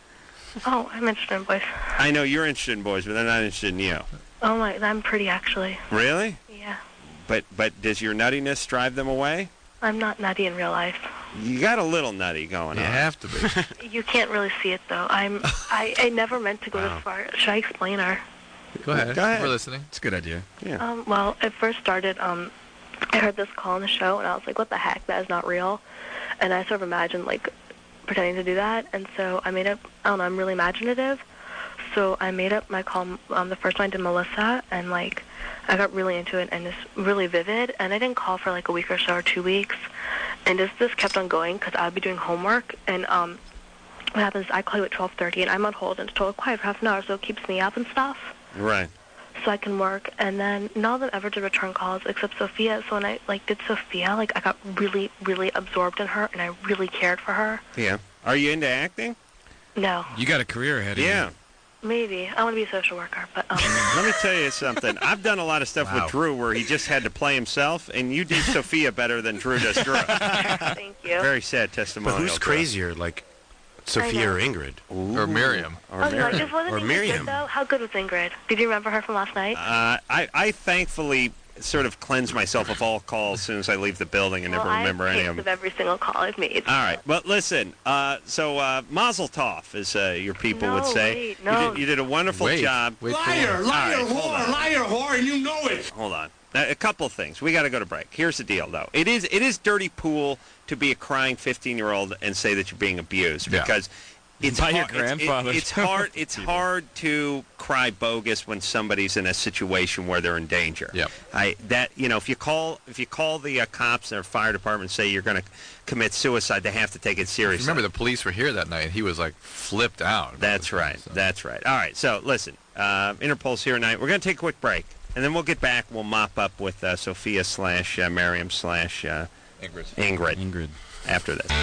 Oh, I'm interested in boys. I know you're interested in boys, but they're not interested in you. Oh my, I'm pretty actually. Really? Yeah. But does your nuttiness drive them away? I'm not nutty in real life. You got a little nutty going on. You have to be. You can't really see it though. I never meant to go this far. Should I explain her? Go ahead. We're listening. It's a good idea. Yeah. Well, it first started. I heard this call on the show, and I was like, "What the heck? That is not real." And I sort of imagined pretending to do that, and so I made up. I don't know. I'm really imaginative, so I made up my call. The first one I did Melissa, and I got really into it, and it's really vivid. And I didn't call for a week or so, or 2 weeks, and this kept on going because I'd be doing homework, and what happens is I call you at 12:30, and I'm on hold, and it's totally quiet for half an hour, so it keeps me up and stuff. Right. So I can work, and then none of them ever did return calls except Sophia. So when I did Sophia, I got really, really absorbed in her, and I really cared for her. Yeah. Are you into acting? No. You got a career ahead of you. Yeah. Maybe. I want to be a social worker, but Let me tell you something. I've done a lot of stuff with Drew where he just had to play himself, and you did Sophia better than Drew does Drew. Thank you. Very sad testimonial. But who's crazier, Sophia or Ingrid? Or Miriam. Just wasn't Ingrid good, though? How good was Ingrid? Did you remember her from last night? I thankfully sort of cleanse myself of all calls as soon as I leave the building and never remember any of them. Of every single call I've made. All right, but listen. So Mazel Tov, as your people would say. Wait, no. You did a wonderful job. Liar, whore, and you know it. Hold on. Now, a couple of things. We got to go to break. Here's the deal, though. It is dirty pool to be a crying 15-year-old and say that you're being abused because it's by hard, your grandfather. It's hard. It's hard to cry bogus when somebody's in a situation where they're in danger. Yeah. If you call the cops or fire department and say you're going to commit suicide, they have to take it seriously. Remember, the police were here that night. He was flipped out. That's right. So. That's right. All right. So listen, Interpol's here tonight. We're going to take a quick break. And then we'll get back. We'll mop up with Sophia / Miriam / Ingrid. After this.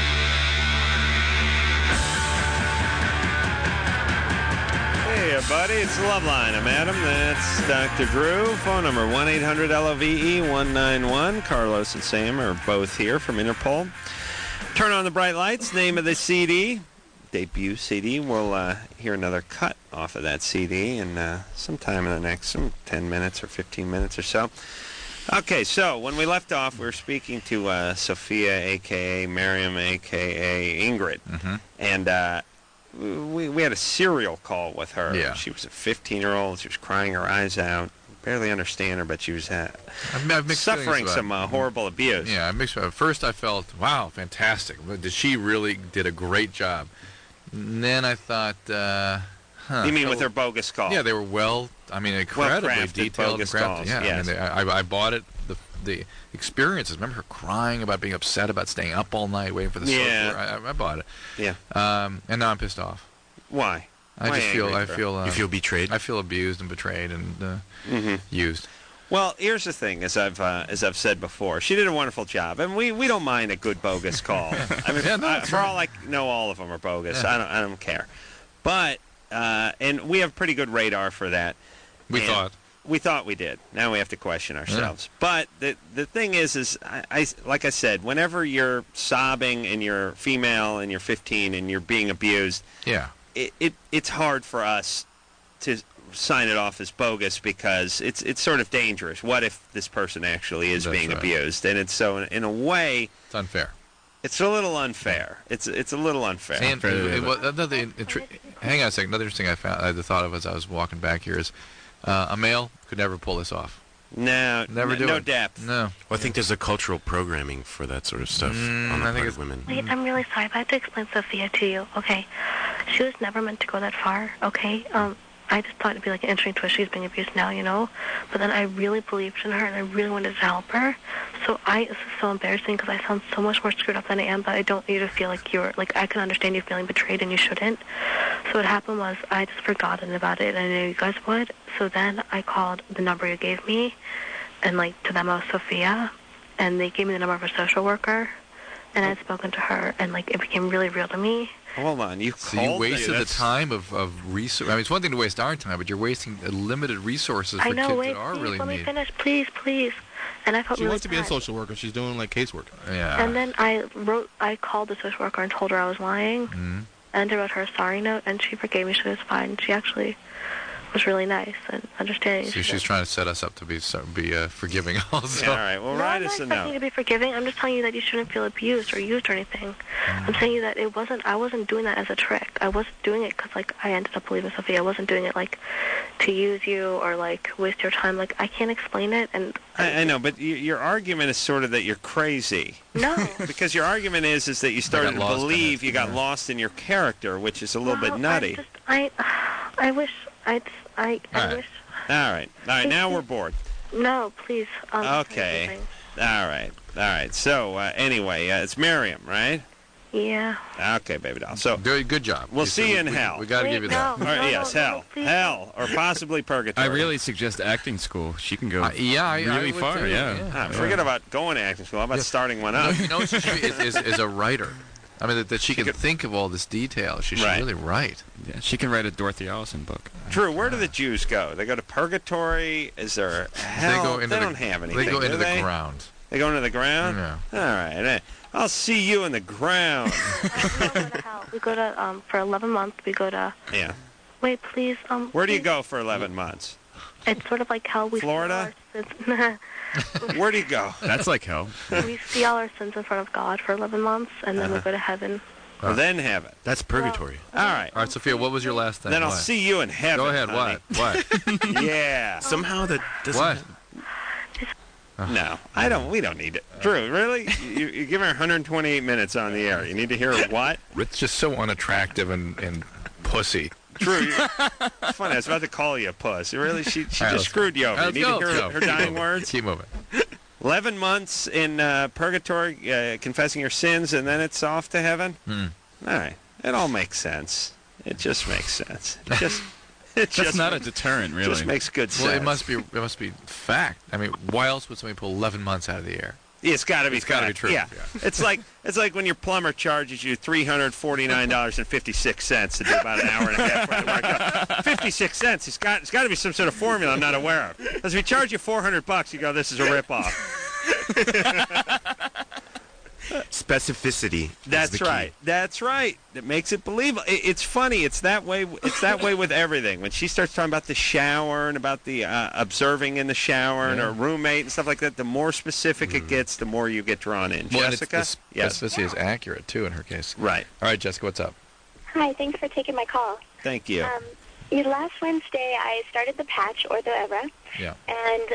Hey, everybody. It's Loveline. I'm Adam. That's Dr. Drew. Phone number 1-800-LOVE-191. Carlos and Sam are both here from Interpol. Turn on the bright lights. Name of the CD. Debut CD. We'll hear another cut off of that CD in sometime in the next 10 minutes or 15 minutes or so. Okay, so when we left off, we were speaking to Sophia, a.k.a. Miriam, a.k.a. Ingrid. Mm-hmm. And we had a serial call with her. Yeah. She was a 15-year-old. She was crying her eyes out. Barely understand her, but she was suffering some horrible abuse. Yeah, I mixed. At first, I felt, wow, fantastic. She really did a great job. And then I thought, You mean with her bogus call? Yeah, they were incredibly detailed and crafted. Calls, yeah, yes. I bought it. The experiences. Remember her crying about being upset about staying up all night waiting for the soap. I bought it. Yeah. And now I'm pissed off. Why? I feel you feel betrayed? I feel abused and betrayed and used. Well, here's the thing, as I've said before, she did a wonderful job, and we don't mind a good bogus call. I mean, for all I know, all of them are bogus. Yeah. I don't care, but and we have pretty good radar for that. We thought we did. Now we have to question ourselves. But the thing is I like I said, whenever you're sobbing and you're female and you're 15 and you're being abused, it's hard for us to sign it off as bogus because it's sort of dangerous. What if this person actually is being abused? And it's so in a way it's unfair. It's a little unfair. It's a little unfair. And hang on a second. Another interesting I thought of as I was walking back here is a male could never pull this off. No, never do no it. depth. No. Well, I think there's a cultural programming for that sort of stuff on the part of women. Wait, I'm really sorry, but I have to explain Sophia to you. Okay, she was never meant to go that far. Okay, I just thought it'd be like an interesting twist. She's being abused now, you know. But then I really believed in her, and I really wanted to help her. So this is so embarrassing because I sound so much more screwed up than I am. But I don't want you to feel like you're like I can understand you feeling betrayed, and you shouldn't. So what happened was I just forgotten about it, and I knew you guys would. So then I called the number you gave me, and like to them I was Sophia, and they gave me the number of a social worker, and I had spoken to her, and like it became really real to me. Hold on, you wasted the time of research. I mean, it's one thing to waste our time, but you're wasting limited resources for kids that are really let me needy. finish, please. And I felt She really wants to be a bad. social worker. She's doing like casework. Yeah. And then I called the social worker and told her I was lying. Mm-hmm. And I wrote her a sorry note, and she forgave me. She was fine. She actually was really nice and understanding. See, she's trying to set us up to be forgiving also. Yeah, all right, well, write us a I'm not expecting you note. to be forgiving. I'm just telling you that you shouldn't feel abused or used or anything. I'm telling you that I wasn't doing that as a trick. I wasn't doing it because, like, I ended up believing Sophia. I wasn't doing it, like, to use you or, like, waste your time. Like, I can't explain it. And I know, but your argument is sort of that you're crazy. No. Because your argument is that you started to believe you got lost in your character, which is a little bit nutty. I wish. I wish. All right. Now we're bored. No, please. Okay. All right. So anyway, it's Miriam, right? Yeah. Okay, baby doll. So good job. We'll see you in hell. We got to give you that. All right, yes, hell, or possibly purgatory. I really suggest acting school. She can go I really would far. too, Yeah. Forget about going to acting school. How about starting one up? You know what she should be is a writer. I mean, that she can think of all this detail. She should really write. Yeah, she can write a Dorothy Allison book. True. Where do the Jews go? They go to purgatory. Is there hell? They don't have anything. They go into do the ground. They go into the ground? Yeah. All right. I'll see you in the ground. We go to for 11 months. We go to. Yeah. Wait, please. Where do you go for 11 months? It's sort of like hell. We Florida? Where do you go? That's like hell. We see all our sins in front of God for 11 months, and then we go to heaven. Well, then heaven. That's purgatory. All right. All right, Sophia, what was your last thing? Then I'll What? see you in heaven. Go ahead. honey. What? Yeah. Somehow that doesn't. What? No, I don't. We don't need it. Drew, really? You give her 128 minutes on the air. You need to hear what? It's just so unattractive and pussy. Drew, it's funny. I was about to call you a puss. Really? She just screwed you over. Let's You need go, to hear her dying words? Keep moving. 11 months in purgatory, confessing your sins, and then it's off to heaven? All right. It all makes sense. It just makes sense. That's not a deterrent, really. Just makes good sense. Well, it must be fact. I mean, why else would somebody pull 11 months out of the air? Yeah, it's got to be. It's gotta be true. Yeah, it's like when your plumber charges you $349.56 to do about an hour and a half worth of work. 56 cents. It's got to be some sort of formula I'm not aware of. Because if we charge you $400, you go, this is a ripoff. Specificity. That's right. That's right. It makes it believable. It's funny. It's that way. It's that way with everything. When she starts talking about the shower and about the observing in the shower and her roommate and stuff like that, the more specific it gets, the more you get drawn in. Well, Jessica, and the specificity is accurate too in her case. Right. All right, Jessica, what's up? Hi, thanks for taking my call. Thank you. Last Wednesday, I started the patch, Ortho Evra, Yeah. and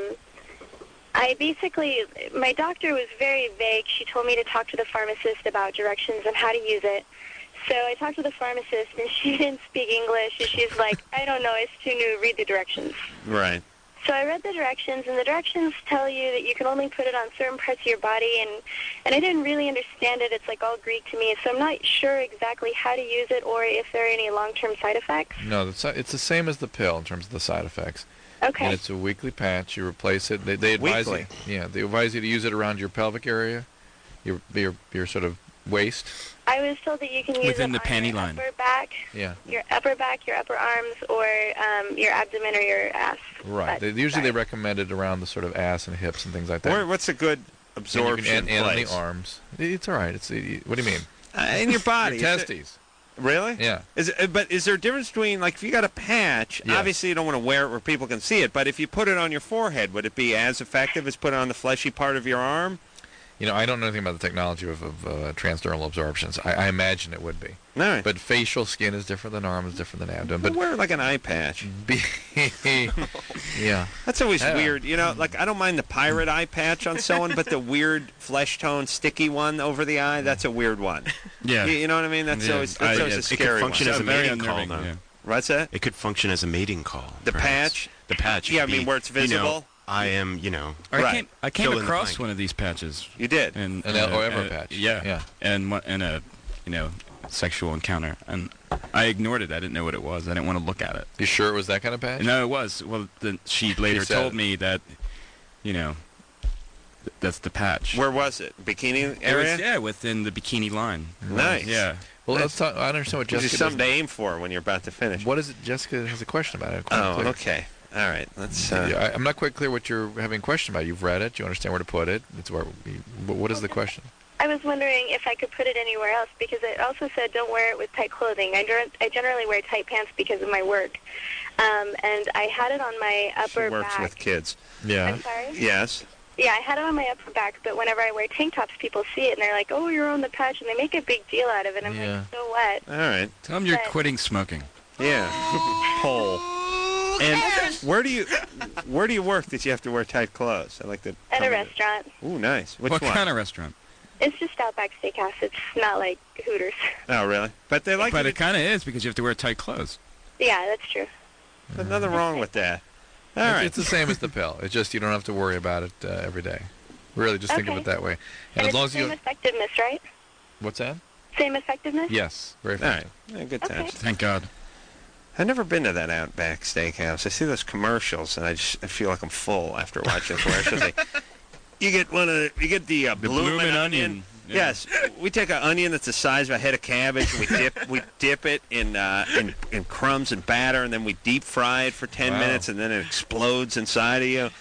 my doctor was very vague. She told me to talk to the pharmacist about directions and how to use it. So I talked to the pharmacist, and she didn't speak English, and she's like, I don't know, it's too new, read the directions. Right. So I read the directions, and the directions tell you that you can only put it on certain parts of your body, and I didn't really understand it. It's like all Greek to me, so I'm not sure exactly how to use it or if there are any long-term side effects. No, it's the same as the pill in terms of the side effects. Okay. And it's a weekly patch. You replace it. They advise Weekly? you. Yeah, they advise you to use it around your pelvic area, your sort of waist. I was told that you can use Within it the on panty your line. upper back, Yeah. your upper back, your upper arms, or your abdomen or your ass. Right. Usually they recommend it around the sort of ass and hips and things like that. What's a good absorption and on the place? arms. It's all right. What do you mean? In your body. Your Is it- testes. Really? Yeah. But is there a difference between, like, if you got a patch, Yes. obviously you don't want to wear it where people can see it, but if you put it on your forehead, would it be as effective as putting it on the fleshy part of your arm? You know, I don't know anything about the technology of transdermal absorptions. I imagine it would be. All right. But facial skin is different than arm, is different than abdomen. But But wear like an eye patch. yeah. That's always Yeah. weird. You know, like, I don't mind the pirate eye patch on someone, but the weird flesh tone sticky one over the eye, that's a weird one. Yeah. You know what I mean? That's Yeah. always I- a yeah, It could scary function one. as a Very mating call, unnerving, though. yeah. What's that? It could function as a mating call. The perhaps. patch? The patch. Yeah, I would mean, be, where it's you know, visible? I am, you know. Right. I came Fill in the across blank. one of these patches. You did? And An Ever patch. Yeah. Yeah. And in a, sexual encounter, and I ignored it. I didn't know what it was. I didn't want to look at it. You sure it was that kind of patch? No, it was. Well, she later said told it. me that, that's the patch. Where was it? Bikini It area? was, yeah, within the bikini line. Nice. Yeah. Well, let's talk. I understand what Gives you Jessica something to aim for when you're about to finish. What is it? Jessica has a question about it. Oh, Clear. okay. All right. Let's. Yeah, I'm not quite clear what you're having a question about. You've read it. You understand where to put it. It's where. What is the question? I was wondering if I could put it anywhere else because it also said don't wear it with tight clothing. I generally wear tight pants because of my work. And I had it on my upper She works back. with kids. Yeah. I'm sorry? Yes. Yeah, I had it on my upper back, but whenever I wear tank tops, people see it, and they're like, oh, you're on the patch, and they make a big deal out of it. I'm Yeah. like, so what? All right. Tell them you're But- quitting smoking. Yeah. Pole. And where do you work that you have to wear tight clothes? I like that. At a restaurant. Ooh, nice. Which What one? kind of restaurant? It's just Outback Steakhouse. It's not like Hooters. Oh, really? But they like. But it kind of is because you have to wear tight clothes. Yeah, that's true. There's nothing wrong with that. All It's- right. It's the same as the pill. It's just you don't have to worry about it every day. Really, just think of Okay. it that way. And as it's long the as you. same effectiveness, right? What's that? Same effectiveness? Yes. Very All right. effective. Yeah, good Okay. times. Thank God. I've never been to that Outback Steakhouse. I see those commercials, and I feel like I'm full after watching the commercials. You get the bloomin' onion. Yeah. Yes, we take an onion that's the size of a head of cabbage, and we dip it in crumbs and batter, and then we deep fry it for 10 Wow. minutes, and then it explodes inside of you.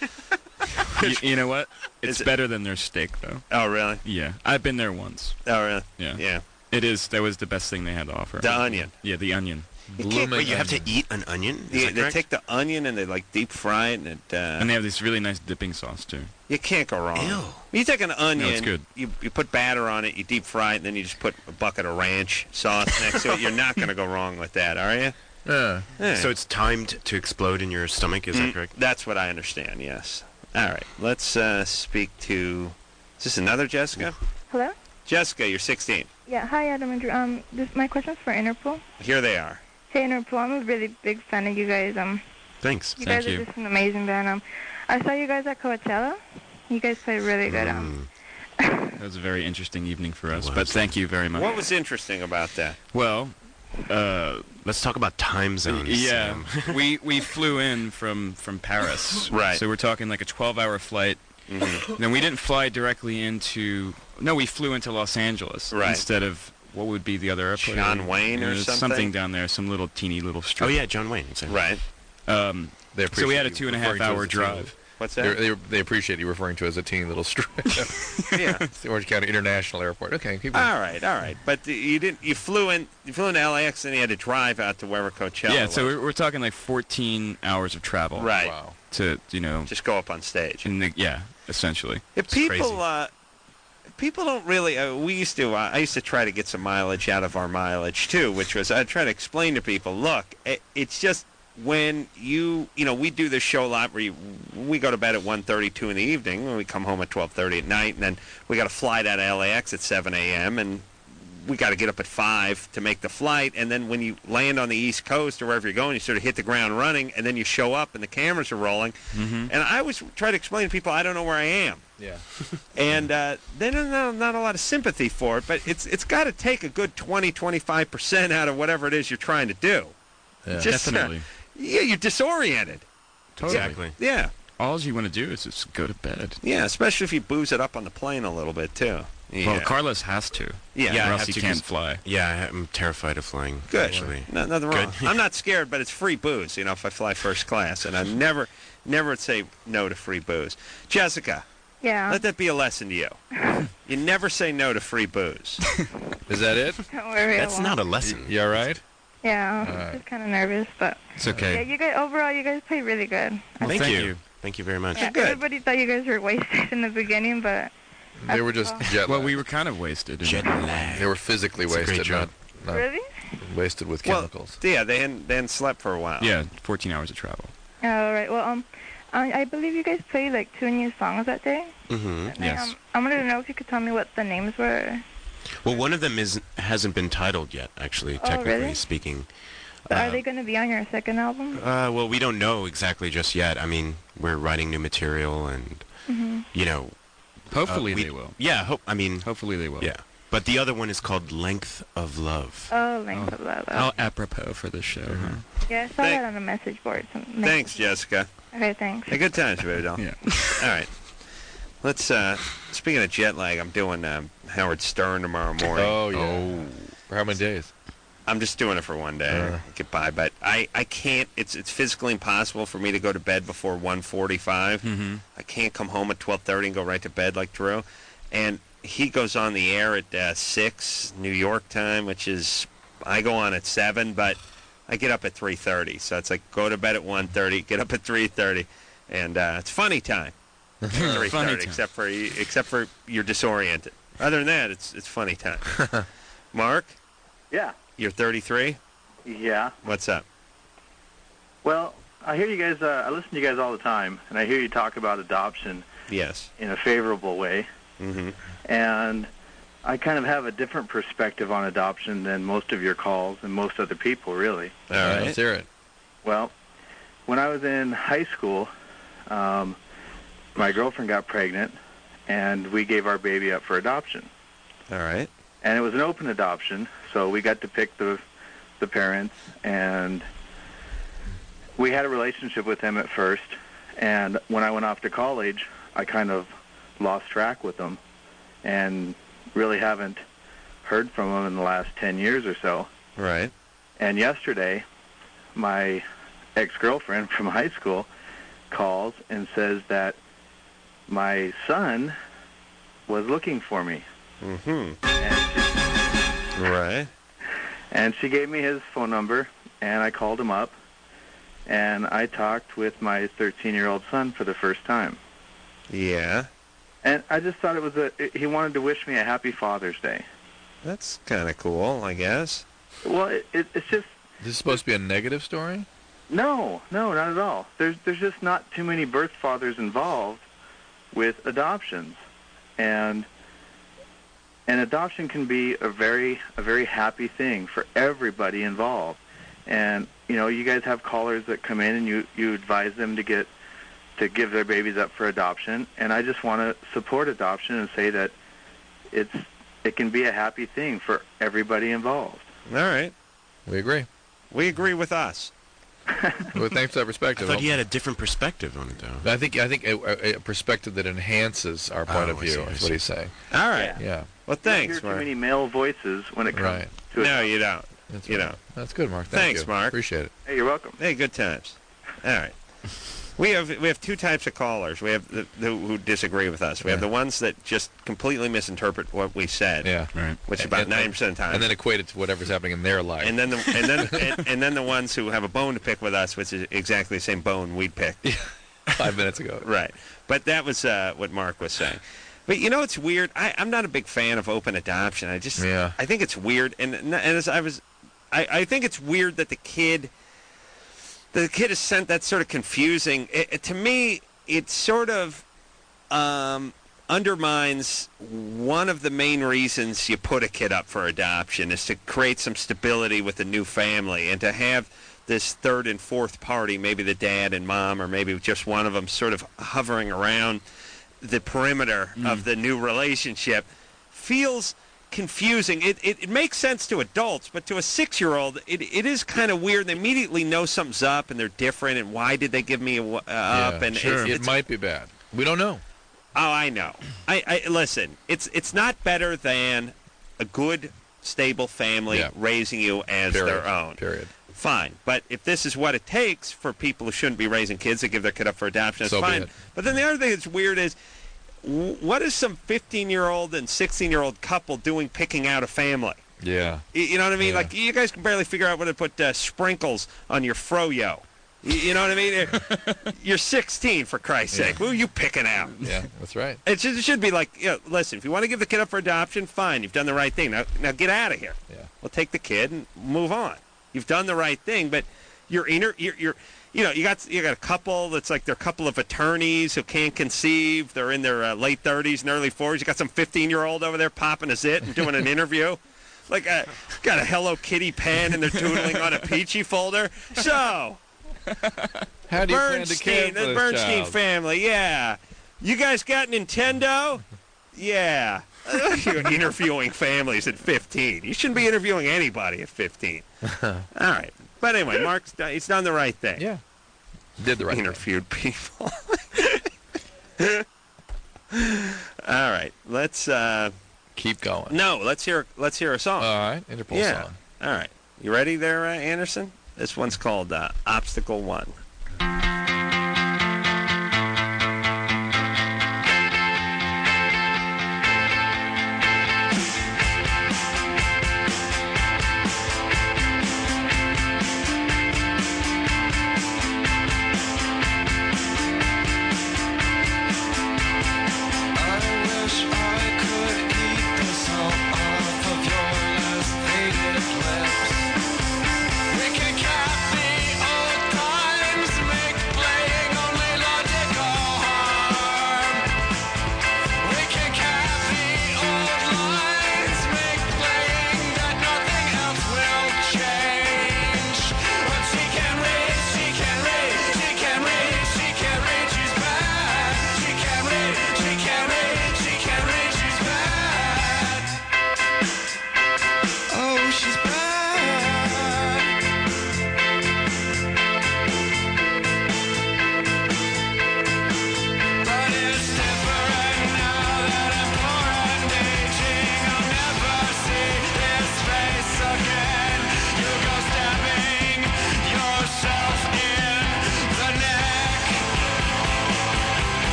You know what? It's Is it- better than their steak, though. Oh, really? Yeah. I've been there once. Oh, really? Yeah. Yeah. It is. That was the best thing they had to offer. The onion. Yeah, the onion. Wait, you have to eat an onion? Is Yeah, that they correct? take the onion and they like deep fry it, and it. And they have this really nice dipping sauce, too. You can't go wrong. Ew. You take an onion, it's good. You put batter on it, you deep fry it, and then you just put a bucket of ranch sauce next to it. You're not going to go wrong with that, are you? Yeah. Yeah. So it's timed to explode in your stomach, is that correct? That's what I understand, yes. All right, let's speak to... Is this another Jessica? Hello? Jessica, you're 16. Yeah, hi Adam and Drew. My question's for Interpol. Here they are. Hey Interpol, I'm a really big fan of you guys. Thanks. You guys are just an amazing band. I saw you guys at Coachella. You guys played really good. That was a very interesting evening for us, but thank you very much. What was interesting about that? Well, let's talk about time zones. Yeah, Sam. we flew in from Paris. Right. So we're talking like a 12-hour flight. Mm-hmm. Then we didn't fly directly into... No, we flew into Los Angeles Right. instead of... What would be the other airport? John Wayne or There's something? Something down there, some little teeny little strip. Oh, yeah, John Wayne. Exactly. Right. So we had a 2.5-hour drive. What's that? They appreciate you referring to it as a teeny little strip. Yeah. It's the Orange County International Airport. Okay, keep going. All right. But you flew into LAX, and you had to drive out to wherever Coachella Yeah, was. so we're talking like 14 hours of travel. Right. Wow. To, Just go up on stage. Essentially. If people don't really. We used to. I used to try to get some mileage out of our mileage too, which was I try to explain to people. Look, it's just when we do this show a lot where we go to bed at 1:32 in the evening, and we come home at 12:30 at night, and then we got to fly out of LAX at 7 a.m. and we got to get up at 5 to make the flight, and then when you land on the East Coast or wherever you're going, you sort of hit the ground running, and then you show up and the cameras are rolling. Mm-hmm. And I always try to explain to people I don't know where I am. Yeah. And there's not a lot of sympathy for it, but it's got to take a good 20-25% out of whatever it is you're trying to do. Yeah. Definitely. You're disoriented. Totally. Exactly. Yeah. All you want to do is just go to bed. Yeah, especially if you booze it up on the plane a little bit, too. Yeah. Well, Carlos has to. Yeah. I or have else he to can't 'cause- fly. Yeah, I'm terrified of flying. Good. Actually. Nothing wrong. Good. I'm not scared, but it's free booze, if I fly first class. And I never would say no to free booze. Jessica, Yeah. let that be a lesson to you. You never say no to free booze. Is that it? Don't worry. That's I won't. not a lesson. You all right? Yeah, All right. just kind of nervous, but It's okay. yeah, you guys played really good. Well, Thank thank you. Thank you very much. Yeah, good. everybody thought you guys were wasted in the beginning, but They were just jet Well, lagged. we were kind of wasted. Jet lag. They were physically That's a great wasted, job. not really? wasted with Well, chemicals. yeah, they hadn't slept for a while. Yeah, 14 hours of travel. All right. Well, I believe you guys played like 2 new songs that day. Mm-hmm. And, Yes. I wanted to know if you could tell me what the names were. Well, one of them hasn't been titled yet, actually, Oh, technically really? speaking. But are they going to be on your second album? Well, we don't know exactly just yet. I mean, we're writing new material, and Hopefully we- they will. Yeah, Hopefully they will. yeah. But the other one is called Length of Love. Oh, Length of Love. How apropos for this show, huh? Yeah, I saw that on a message board. Thanks, Jessica. Okay, thanks. Hey, good times, baby doll. Yeah. All right. Let's, speaking of jet lag, I'm doing Howard Stern tomorrow morning. Oh, yeah. For how many days? I'm just doing it for one day. Get by, but I can't. It's physically impossible for me to go to bed before 1:45. Mm-hmm. I can't come home at 12:30 and go right to bed like Drew. And he goes on the air at 6 New York time, which is I go on at 7, but I get up at 3:30. So it's like go to bed at 1:30, get up at 3:30, and it's funny time. 3:30, Funny time. except for you're disoriented. Other than that, it's funny time. Mark, Yeah. you're 33. Yeah. What's up? Well, I hear you guys. I listen to you guys all the time, and I hear you talk about adoption Yes. in a favorable way. Mm-hmm. And I kind of have a different perspective on adoption than most of your calls and most other people, really. All right. Let's hear it. Well, when I was in high school, my girlfriend got pregnant, and we gave our baby up for adoption. All right. And it was an open adoption, so we got to pick the parents, and we had a relationship with him at first. And when I went off to college, I kind of lost track with him, and really haven't heard from him in the last 10 years or so. Right. And yesterday, my ex-girlfriend from high school calls and says that my son was looking for me. Mm-hmm. And Right. And she gave me his phone number, and I called him up, and I talked with my 13-year-old son for the first time. Yeah. And I just thought it was he wanted to wish me a happy Father's Day. That's kind of cool, I guess. Well, it's just... Is this supposed to be a negative story? No, not at all. There's just not too many birth fathers involved with adoptions. And adoption can be a very happy thing for everybody involved. And you guys have callers that come in and you advise them to give their babies up for adoption. And I just want to support adoption and say that it can be a happy thing for everybody involved. All right. We agree. We agree with us. Well, thanks for that perspective. I thought he had a different perspective on it, though. I think a perspective that enhances our point of I view see, I is see. what he's saying. All right. Yeah. Well, You don't thanks, hear too Mark. many male voices when it comes Right. to No, it. you don't. That's You right. know. That's good, Mark. Thanks, you. Mark. Appreciate it. Hey, you're welcome. Hey, good times. All right. We have two types of callers. We have the who disagree with us. We have the ones that just completely misinterpret what we said. Yeah. Right. Which about 90% of the time. And then equate it to whatever's happening in their life. And then the ones who have a bone to pick with us, which is exactly the same bone we'd pick. 5 minutes ago. Right. But that was what Mark was saying. But it's weird. I'm not a big fan of open adoption. I think it's weird. And as I think it's weird that the kid is sent. That's sort of confusing. To me, it sort of undermines one of the main reasons you put a kid up for adoption is to create some stability with a new family and to have this third and fourth party, maybe the dad and mom, or maybe just one of them, sort of hovering around the perimeter of the new relationship, feels confusing. It makes sense to adults, but to a 6-year-old, it is kind of weird. They immediately know something's up, and they're different, and why did they give me up? And sure. It might be bad. We don't know. Oh, I know. I listen. It's not better than a good, stable family raising you as their own. Period. Fine. But if this is what it takes for people who shouldn't be raising kids to give their kid up for adoption, that's fine. But then the other thing that's weird is, what is some 15-year-old and 16-year-old couple doing picking out a family? Yeah. You know what I mean? Yeah. Like, you guys can barely figure out where to put sprinkles on your froyo. You know what I mean? You're 16, for Christ's sake. Who are you picking out? Yeah, that's right. It should be like, listen, if you want to give the kid up for adoption, fine. You've done the right thing. Now get out of here. Yeah. We'll take the kid and move on. You've done the right thing, but you got a couple that's like they're a couple of attorneys who can't conceive. They're in their late 30s and early 40s. You got some 15-year-old over there popping a zit and doing an interview. Like, got a Hello Kitty pen and they're doodling on a Peachy folder. So, how do you plan to care for the this Bernstein child? family, yeah. You guys got Nintendo? Yeah. You're interviewing families at 15. You shouldn't be interviewing anybody at 15. All right. But anyway, he's done the right thing. Yeah. Did the right thing. Interviewed people. All right. Let's keep going. No, let's hear a song. All right. Interpol song. All right. You ready there, Anderson? This one's called Obstacle 1. We can cap the old time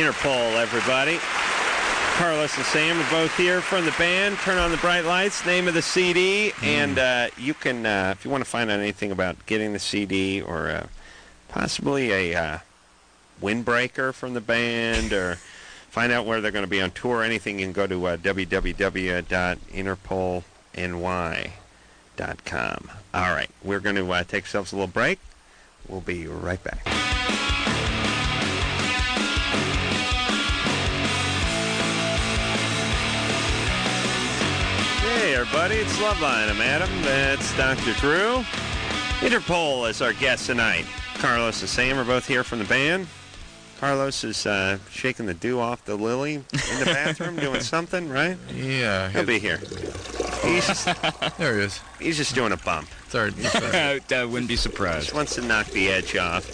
Interpol, everybody. Carlos and Sam are both here from the band. Turn on the bright lights. Name of the CD, and you can, if you want to find out anything about getting the CD or possibly a windbreaker from the band, or find out where they're going to be on tour, anything, you can go to www.interpolny.com. All right, we're going to take ourselves a little break. We'll be right back. Hey, everybody, it's Loveline. I'm Adam. That's Dr. Drew. Interpol is our guest tonight. Carlos and Sam are both here from the band. Carlos is shaking the dew off the lily in the bathroom, doing something, right? Yeah. He'll be here. He's just, there he is. He's just doing a bump. Sorry. I wouldn't be surprised. Just wants to knock the edge off.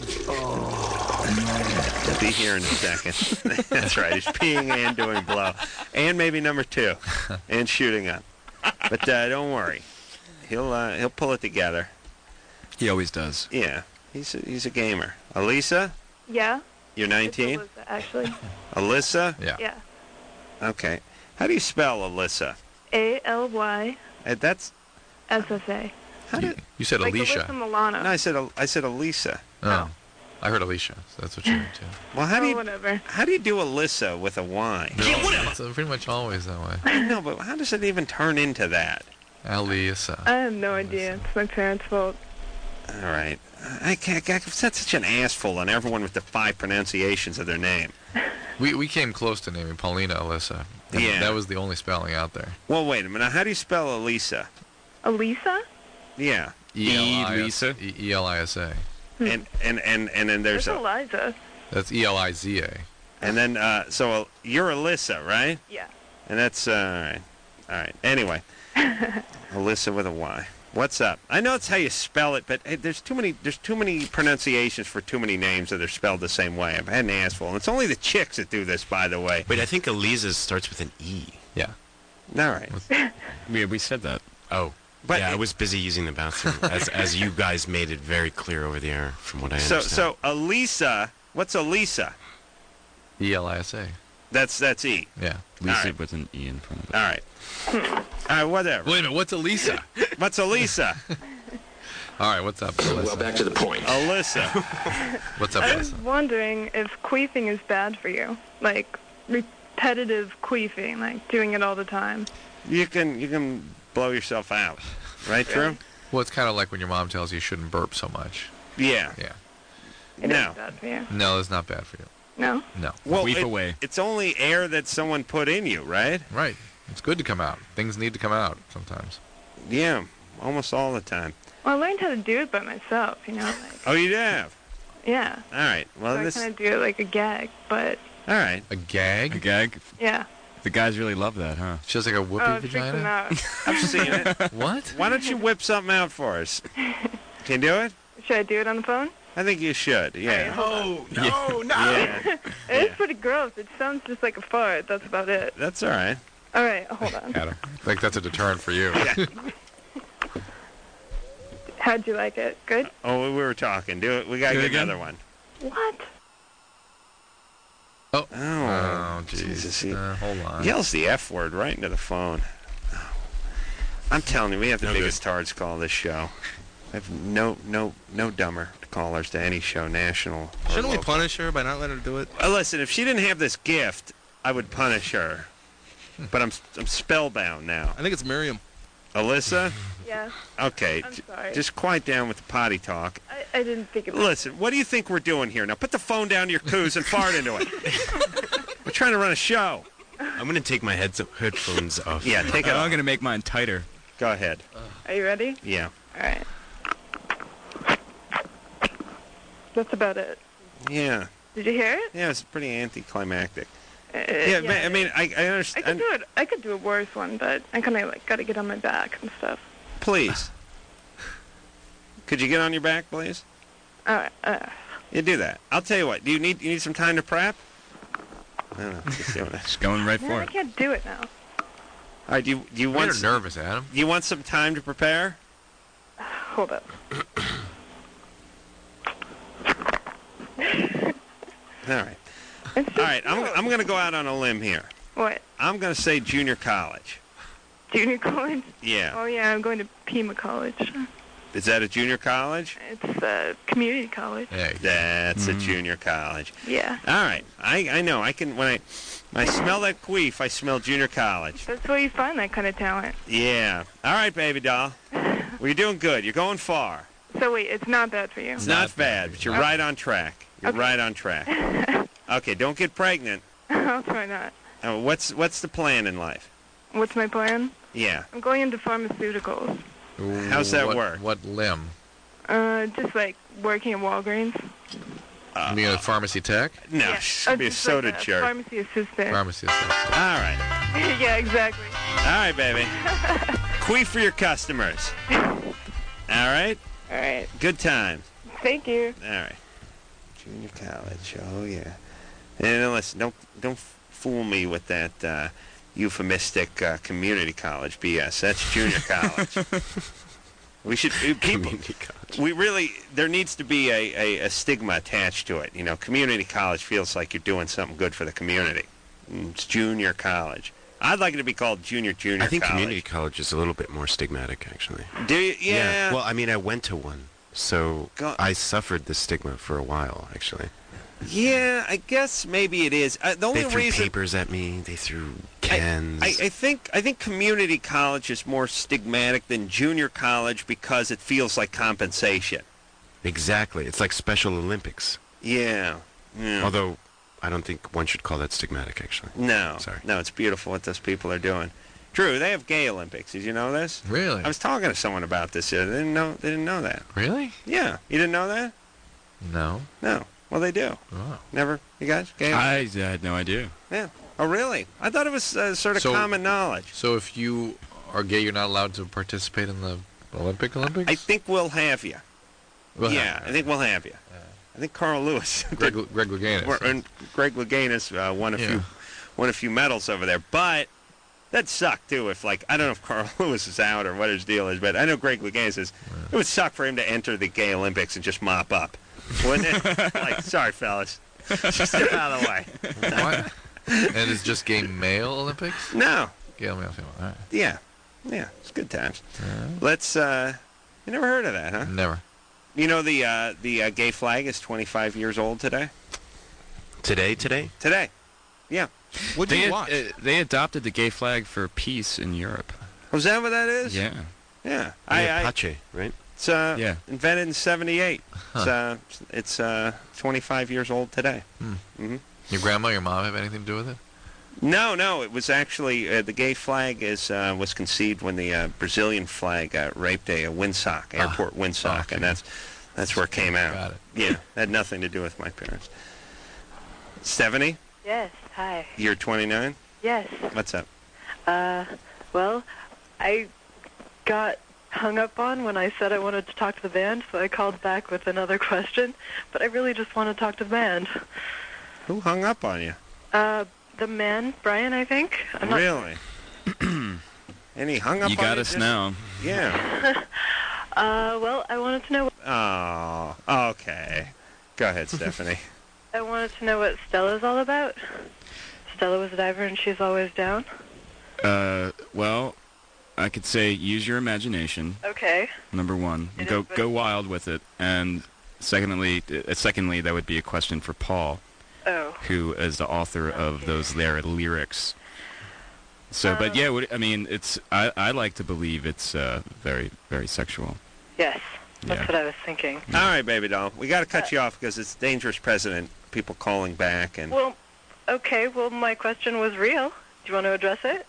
He'll be here in a second. That's right. He's peeing and doing blow. And maybe number 2. And shooting up. But don't worry. He'll pull it together. He always does. Yeah. He's a gamer. Elisa? Yeah? You're 19? It's Alyssa, actually. Alyssa? Yeah. Okay. How do you spell Alyssa? ALYSSA. That's... SSA. You said Like Alicia. Alyssa Milano. No, I said Elisa. Oh. I heard Alicia, so that's what you heard, too. Well, how do you whatever. How do you do Alyssa with a Y? No, it's pretty much always that way. I know, but how does it even turn into that? Alicia. I have no idea. It's my parents' fault. All right. I've set such an assful on everyone with the 5 pronunciations of their name. We came close to naming Paulina Alyssa. Yeah. That was the only spelling out there. Well, wait a minute. How do you spell Elisa? Elisa? Yeah. Elisa? E-L-I-S-A. And then there's That's Eliza. That's E-L-I-Z-A. And then, so you're Alyssa, right? Yeah. And that's, all right. All right. Anyway. Alyssa with a Y. What's up? I know it's how you spell it, but hey, there's too many pronunciations for too many names that are spelled the same way. I've had an assful. And it's only the chicks that do this, by the way. Wait, I think Eliza starts with an E. Yeah. All right. We said that. Oh. But yeah, I was busy using the bathroom, as you guys made it very clear over the air, from what I understand. So Elisa, what's Elisa? E-L-I-S-A. That's E. Yeah. Lisa right. with an E in front of it. All right. All right, whatever. Wait a minute, what's Elisa? What's Elisa? All right, what's up, Alyssa? Well, back to the point. Alyssa. What's up, I was Alyssa? wondering if queefing is bad for you. Like, repetitive queefing, like doing it all the time. You can blow yourself out. Right, Drew? Well, it's kind of like when your mom tells you shouldn't burp so much. Yeah. Yeah. It No. is bad for you. No, it's not bad for you. No? No. Well, Queef away. It's only air that someone put in you, right? Right. It's good to come out. Things need to come out sometimes. Yeah, almost all the time. Well, I learned how to do it by myself, you know? Like, Oh, you have? yeah. All right. Well, So this... I kind of do it like a gag, but All right. A gag? A gag? yeah. The guys really love that, huh? She has like a whoopee Oh, it freaks them vagina? out. I've seen it. What? Why don't you whip something out for us? Can you do it? Should I do it on the phone? I think you should, yeah. Oh, no, no. Yeah, It is pretty gross. It sounds just like a fart. That's about it. that's all right. All right, hold on. Adam. I think that's a deterrent for you. How'd you like it? Good? Oh, we were talking. Do it. We got to Do it get again? another one. What? Oh. Oh, Oh, Jesus. He jeez. Hold on. yells the F word right into the phone. I'm telling you, we have the No biggest tards call this show. I have no dumber callers to any show, national. or Shouldn't we local. punish her by not letting her do it? Listen, if she didn't have this gift, I would punish her. But I'm spellbound now. I think it's Miriam. Alyssa? Yeah. Okay, I'm sorry. just quiet down with the potty talk. I didn't think it was... Listen, what do you think we're doing here? Now put the phone down to your coos and fart into it. We're trying to run a show. I'm going to take my headphones off. Yeah, take it I'm off. going to make mine tighter. Go ahead. Are you ready? Yeah. All right. That's about it. Yeah. Did you hear it? Yeah, it's pretty anticlimactic. Yeah, I mean, I understand. I could do a worse one, but I kind of like got to get on my back and stuff. Please. Could you get on your back, please? All right. You do that. I'll tell you what. Do you need some time to prep? I don't know. Just doing it. Just going right No, for I it. can't do it now. All right. Do you You're want nervous, Adam. you want some time to prepare? Hold up. All right. All right, I'm going to go out on a limb here. What? I'm going to say junior college. Junior college? Yeah. Oh, yeah, I'm going to Pima College. Is that a junior college? It's a community college. That's a junior college. Yeah. All right. I know. I can when I smell that queef, I smell junior college. That's where you find that kind of talent. Yeah. All right, baby doll. Well, you're doing good. You're going far. So wait, it's not bad for you. It's not bad, but you're right on track. You're right on track. Okay, don't get pregnant. I'll try not. What's the plan in life? What's my plan? Yeah. I'm going into pharmaceuticals. How's that work? What limb? Just like working at Walgreens. You mean a pharmacy tech? No, Yeah. should be a Just soda like a jerk. Pharmacy assistant. Pharmacy assistant. All right. Yeah, exactly. All right, baby. Queef for your customers. All right? All right. Good times. Thank you. All right. Junior college. Oh, yeah. And listen, don't fool me with that euphemistic community college BS. That's junior college. We should Community college. We really there needs to be a stigma attached to it. You know, community college feels like you're doing something good for the community. It's junior college. I'd like it to be called junior I think college. community college is a little bit more stigmatic, actually. Do you? Yeah. Well, I mean, I went to one, so I suffered the stigma for a while, actually. Yeah, I guess maybe it is. The only They threw reason papers at me. They threw cans. I think community college is more stigmatic than junior college because it feels like compensation. Exactly. It's like Special Olympics. Yeah. Although, I don't think one should call that stigmatic, actually. No. Sorry. No, it's beautiful what those people are doing. Drew, they have gay Olympics. Did you know this? Really? I was talking to someone about this. They didn't know that. Really? Yeah. You didn't know that? No. No. Well, they do. Oh. Never? You guys? Gay I Olympics? had no idea. Yeah. Oh, really? I thought it was sort of common knowledge. So if you are gay, you're not allowed to participate in the Olympics? I think we'll have you. I think we'll have you. I think Carl Lewis, Greg Louganis. Greg Louganis won a few medals over there, but that'd suck too if I don't know if Carl Lewis is out or what his deal is, but I know Greg Louganis is. It would suck for him to enter the gay Olympics and just mop up, wouldn't it? Sorry, fellas, just get out of the way. What? And it's just gay male Olympics? No. Gay male, female. All right. Yeah, it's good times. Let's. You never heard of that, huh? Never. You know the gay flag is 25 years old today. Today? Today. Yeah. What did you watch? They adopted the gay flag for peace in Europe. Was that what that is? Yeah. Yeah. Apache, right? It's invented in '78. Huh. It's 25 years old today. Mm-hmm. Your grandma, your mom have anything to do with it? No. It was actually the gay flag was conceived when the Brazilian flag raped a windsock, airport windsock, and that's where it came out. Got it. Yeah, had nothing to do with my parents. Stephanie, Yes, hi. you're 29. Yes. What's up? Well, I got hung up on when I said I wanted to talk to the band, so I called back with another question, but I really just want to talk to the band. Who hung up on you? The man, Brian, I think. I'm not Really? And he hung up on you? You got us now. Yeah. Well, I wanted to know. Oh, okay. Go ahead, Stephanie. I wanted to know what Stella's all about. Stella was a diver, and she's always down. Well, I could say use your imagination. Okay. Number one, go wild with it, and secondly, that would be a question for Paul, who is the author of those lyrics. So, but yeah, I like to believe it's very, very sexual. Yes, that's what I was thinking. All right, baby doll. We got to cut you off because it's dangerous president. People calling back and. Well, okay. Well, my question was real. Do you want to address it?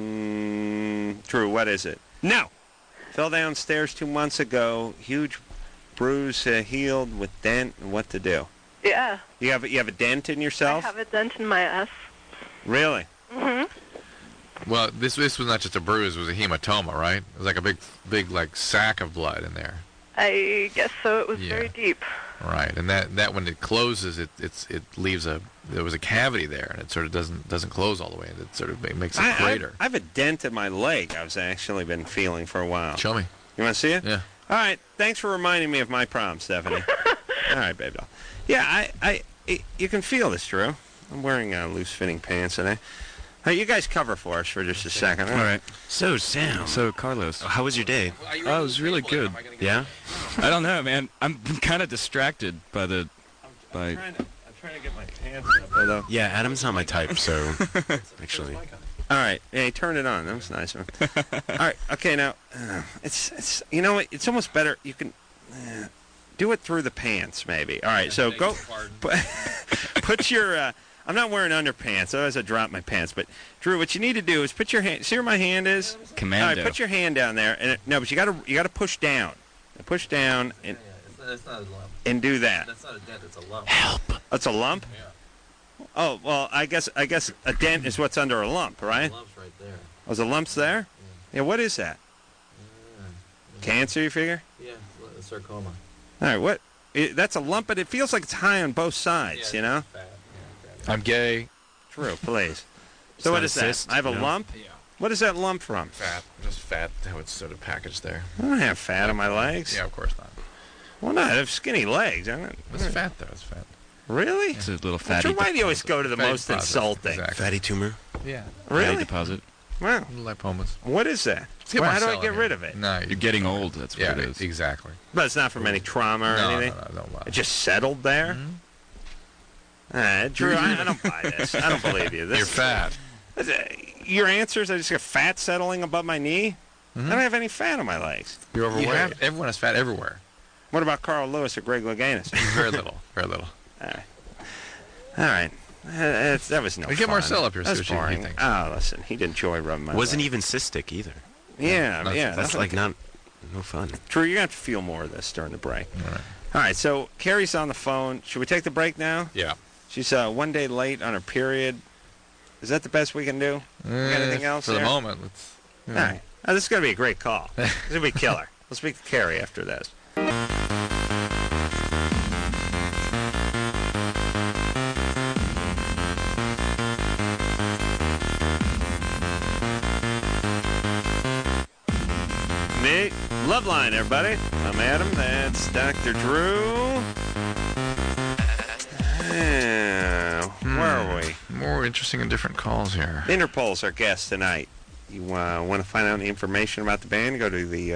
True. What is it? No. Fell downstairs 2 months ago. Huge bruise, healed with dent. And what to do? Yeah. You have a dent in yourself? I have a dent in my ass. Really? Mm-hmm. Well, this was not just a bruise; it was a hematoma, right? It was like a big like sack of blood in there. I guess so. It was very deep. Right, and that when it closes, it leaves there was a cavity there, and it sort of doesn't close all the way, and it sort of makes a crater. I have a dent in my leg. I've actually been feeling for a while. Show me. You want to see it? Yeah. All right. Thanks for reminding me of my problem, Stephanie. All right, baby doll. Yeah, you can feel this, Drew. I'm wearing loose-fitting pants today. Hey, you guys cover for us for just a second. All right. So, Sam. So, Carlos. How was your day? Oh, it was really good. Yeah? I don't know, man. I'm kind of distracted by the... I'm trying to get my pants up, although... Yeah, Adam's not my type, so... actually... All right. Hey, turn it on. That was nice. All right. Okay, now, it's you know what? It's almost better. You can do it through the pants, maybe. All right, so go... Put your... I'm not wearing underpants, otherwise I drop my pants. But Drew, what you need to do is put your hand. See where my hand is? Commando. All right, put your hand down there, and no, but you gotta push down. Push down and It's not a lump. And do that. That's not a dent. It's a lump. Help. It's a lump. Yeah. Oh well, I guess a dent is what's under a lump, right? The lump's right there. Oh, the lump's there. Yeah. What is that? Cancer, you figure? Yeah, sarcoma. All right. What? That's a lump, but it feels like it's high on both sides. You know. I'm gay. True, please. So what is that? I have a lump? Yeah. What is that lump from? Fat. Just fat, how it's sort of packaged there. I don't have fat on my legs. Yeah, of course not. Well, no, I have skinny legs. It's fat, though. It's fat. Really? It's a little fatty Why do you always go to the Fatty most deposit, insulting? exactly. Fatty tumor? Yeah. Really? Fatty deposit. Wow. Lipomas. What is that? Let's get How do I Marcel get in rid here. of it? No, You're getting old. That's what yeah, it is. exactly. But it's not from any trauma or No, anything? no, It just settled there? Drew, I don't buy this. I don't believe you. You're fat. Your answer is I just got fat settling above my knee? I don't have any fat on my legs. You're overweight. Everyone has fat everywhere. What about Carl Lewis or Greg Louganis? Very little. Very little. All right. That was no fun. Get Marcel up here, That's see what he boring. thinks. Oh, listen, he didn't enjoy rubbing my Wasn't leg. even cystic either. Yeah, yeah. That's like no fun. Drew, you're going to have to feel more of this during the break. All right, so Carrie's on the phone. Should we take the break now? Yeah. She's 1 day late on her period. Is that the best we can do? We got anything else For there? the moment. Let's, All right. Oh, this is going to be a great call. This is going to be killer. We'll speak to Carrie after this. Nate, Loveline, everybody. I'm Adam. That's Dr. Drew. Where are we? More interesting and different calls here. Interpol's our guest tonight. You want to find out any information about the band, go to the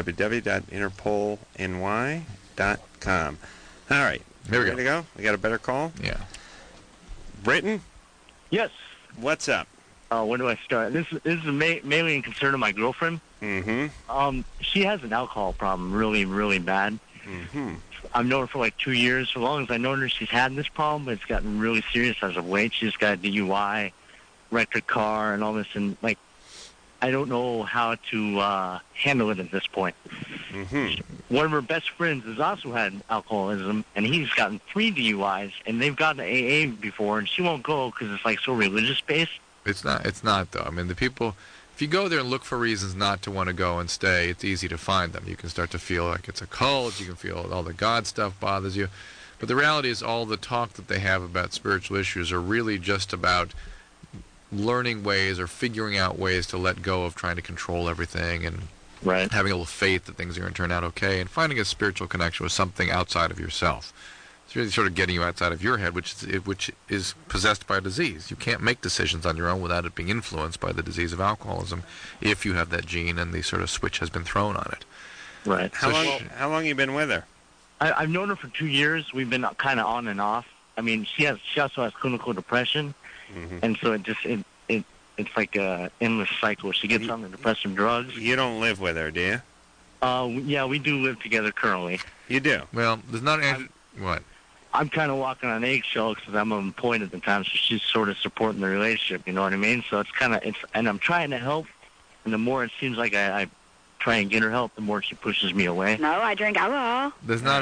www.interpolny.com. All right. Here we Ready to go? We got a better call? Yeah. Britton? Yes. What's up? Where do I start? This is mainly in concern of my girlfriend. Mm-hmm. She has an alcohol problem, really, really bad. Mm-hmm. I've known her for like 2 years. So long as I've known her, she's had this problem, but it's gotten really serious as of late. She's got a DUI, wrecked her car, and all this, and like, I don't know how to handle it at this point. Mm-hmm. One of her best friends has also had alcoholism, and he's gotten 3 DUIs, and they've gotten to AA before, and she won't go because it's like so religious-based. It's not, though. I mean, the people, if you go there and look for reasons not to want to go and stay, it's easy to find them. You can start to feel like it's a cult. You can feel all the God stuff bothers you. But the reality is all the talk that they have about spiritual issues are really just about learning ways or figuring out ways to let go of trying to control everything and having a little faith that things are going to turn out okay and finding a spiritual connection with something outside of yourself. It's really sort of getting you outside of your head, which is possessed by a disease. You can't make decisions on your own without it being influenced by the disease of alcoholism if you have that gene and the sort of switch has been thrown on it. Right. How long you been with her? I've known her for 2 years. We've been kind of on and off. I mean, she also has clinical depression, and so it's like a endless cycle. She gets on the depressive drugs. You don't live with her, do you? Yeah, we do live together currently. You do? Well, there's not what? I'm kind of walking on eggshells because I'm unemployed at the time, so she's sort of supporting the relationship. You know what I mean? So and I'm trying to help, and the more it seems like I try and get her help, the more she pushes me away. No, I drink alcohol. There's not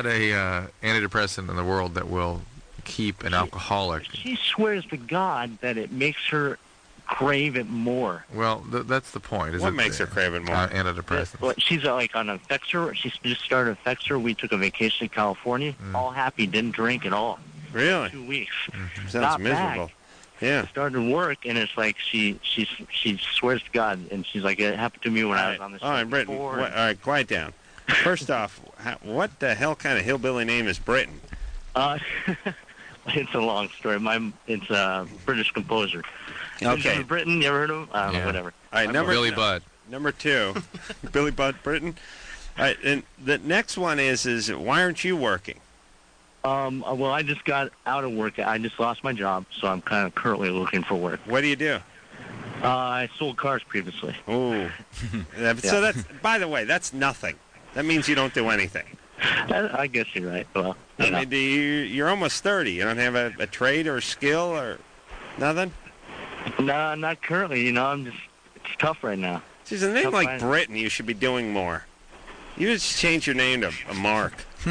a antidepressant in the world that will keep an alcoholic. She swears to God that it makes her crave it more. Well, that's the point. What makes her crave it more? Antidepressants. Well, she's on Effexor. She just started Effexor. We took a vacation in California. All happy, didn't drink at all. Really? 2 weeks. Sounds Got miserable. back. Yeah. Started work, and it's like she swears to God, and she's like, it happened to me when I was on the show. All right, Britton. All right, quiet down. First off, what the hell kind of hillbilly name is Britton? Well, it's a long story. It's a British composer. Okay. Britain, you ever heard of him? I don't know, whatever. All right, Billy Budd. Number 2, Billy Budd Britain. All right, and the next one is why aren't you working? Well, I just got out of work. I just lost my job, so I'm kind of currently looking for work. What do you do? I sold cars previously. Oh. So that's, by the way, that's nothing. That means you don't do anything. I guess you're right. Well, I mean, you're almost 30. You don't have a trade or a skill or nothing? No, not currently. It's tough right now. Geez, a name like Britain, you should be doing more. You just change your name to Mark.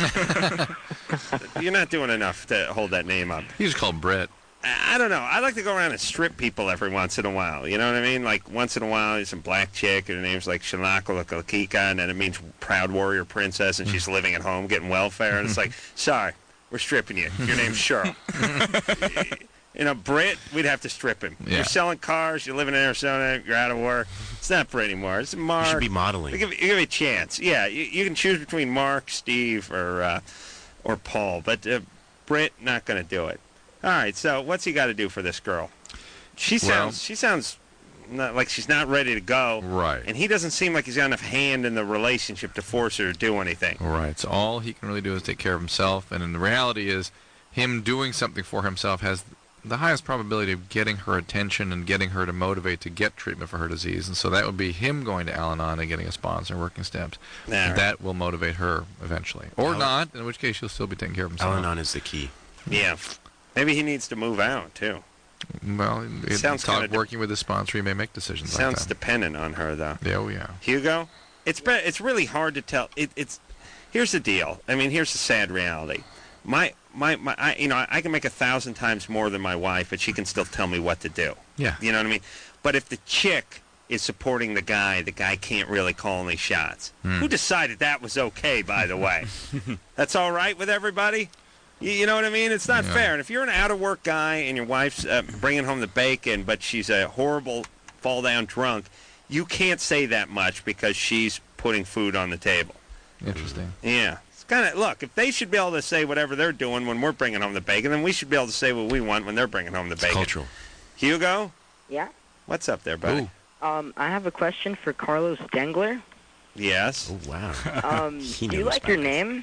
You're not doing enough to hold that name up. He's called Brett. I don't know. I like to go around and strip people every once in a while. You know what I mean? Like, once in a while, there's some black chick, and her name's like Shanako Lakika, and then it means proud warrior princess, and she's living at home getting welfare. And it's like, sorry, we're stripping you. Your name's Cheryl. Brit, we'd have to strip him. Yeah. You're selling cars, you're living in Arizona, you're out of work. It's not Brit anymore. It's Mark. You should be modeling. You give me a chance. Yeah, you can choose between Mark, Steve, or Paul. But Brit, not going to do it. All right, so what's he got to do for this girl? She sounds not like she's not ready to go. Right. And he doesn't seem like he's got enough hand in the relationship to force her to do anything. Right. So all he can really do is take care of himself. And the reality is him doing something for himself has the highest probability of getting her attention and getting her to motivate to get treatment for her disease. And so that would be him going to Al-Anon and getting a sponsor and working steps. Yeah, right. That will motivate her eventually. Or not, in which case she'll still be taking care of himself. Al-Anon is the key. Yeah. Maybe he needs to move out, too. Well, working with his sponsor, he may make decisions like that. Sounds dependent on her, though. Yeah, oh, yeah. Hugo? It's really hard to tell. Here's the deal. I mean, here's the sad reality. I can make 1,000 times more than my wife, but she can still tell me what to do. Yeah. You know what I mean? But if the chick is supporting the guy can't really call any shots. Who decided that was okay, by the way? That's all right with everybody? You know what I mean? It's not fair. And if you're an out-of-work guy and your wife's bringing home the bacon, but she's a horrible fall-down drunk, you can't say that much because she's putting food on the table. Interesting. Yeah. It's kind of, look, if they should be able to say whatever they're doing when we're bringing home the bacon, then we should be able to say what we want when they're bringing home the bacon. Cultural. Hugo? Yeah? What's up there, buddy? I have a question for Carlos Dengler. Yes. Oh, wow. Do you like your name?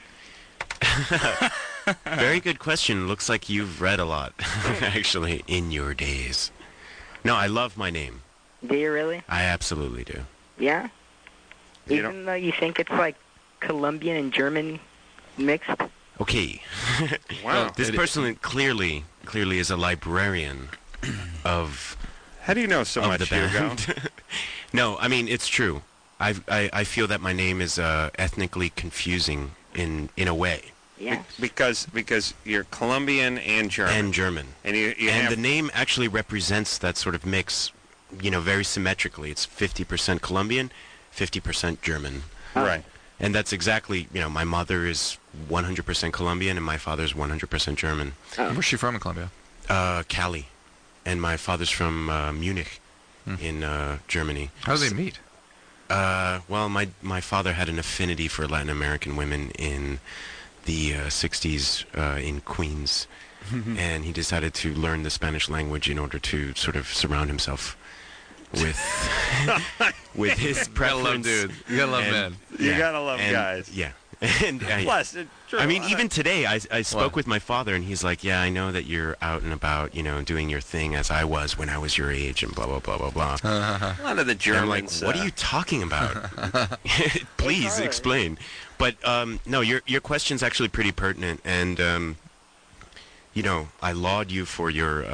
Very good question. Looks like you've read a lot, actually, in your days. No, I love my name. Do you really? I absolutely do. Yeah? Even though you think it's like Colombian and German mixed? Okay. Wow. This person clearly is a librarian of... How do you know so much, Hugo? No, I mean, it's true. I feel that my name is ethnically confusing in a way. Yeah. Because you're Colombian and German. And German. And the name actually represents that sort of mix, very symmetrically. It's 50% Colombian, 50% German. Right. And that's exactly, my mother is 100% Colombian and my father's 100% German. Where's she from in Colombia? Cali. And my father's from Munich in Germany. How do they meet? Well, my father had an affinity for Latin American women in the 60s in Queens, and he decided to learn the Spanish language in order to sort of surround himself with his preference. You gotta love dudes. You gotta love men. You gotta love guys. Yeah. And Plus, I mean, even today, I spoke with my father, and he's like, yeah, I know that you're out and about, doing your thing as I was when I was your age, and blah, blah, blah, blah, blah. A lot of the Germans... I'm like, what are you talking about? Please explain. But, no, your question's actually pretty pertinent, and, I laud you for your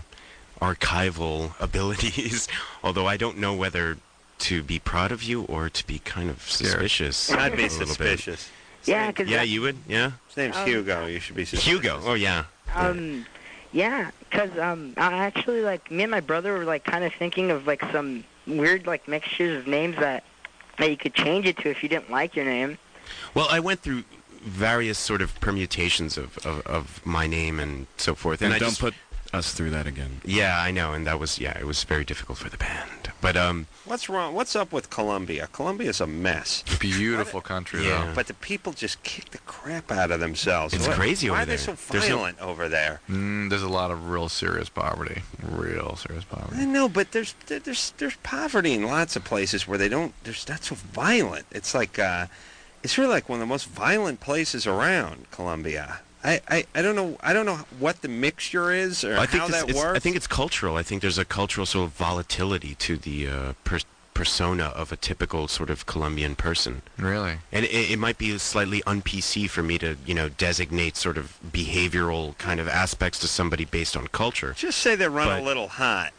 archival abilities, although I don't know whether to be proud of you or to be kind of suspicious. I'd be suspicious. Yeah, cause you would? Yeah? His name's Hugo. You should be suspicious. Hugo. Oh, yeah. Yeah, because I actually, me and my brother were, kind of thinking of, some weird, mixtures of names that you could change it to if you didn't like your name. Well, I went through various sort of permutations of my name and so forth. And I don't put us through that again. Yeah, I know, and that was it was very difficult for the band. But what's wrong? What's up with Colombia? Colombia's a mess. Beautiful country, though. But the people just kick the crap out of themselves. It's crazy over there. Why are there. they so violent over there? There's a lot of real serious poverty. Real serious poverty. I know, but there's poverty in lots of places where they're not so violent. It's like it's really like one of the most violent places around, Colombia. I don't know what the mixture is or how that works. I think it's cultural. I think there's a cultural sort of volatility to the persona of a typical sort of Colombian person. Really? And it might be slightly un-PC for me to, designate sort of behavioral kind of aspects to somebody based on culture. Just say they run a little hot.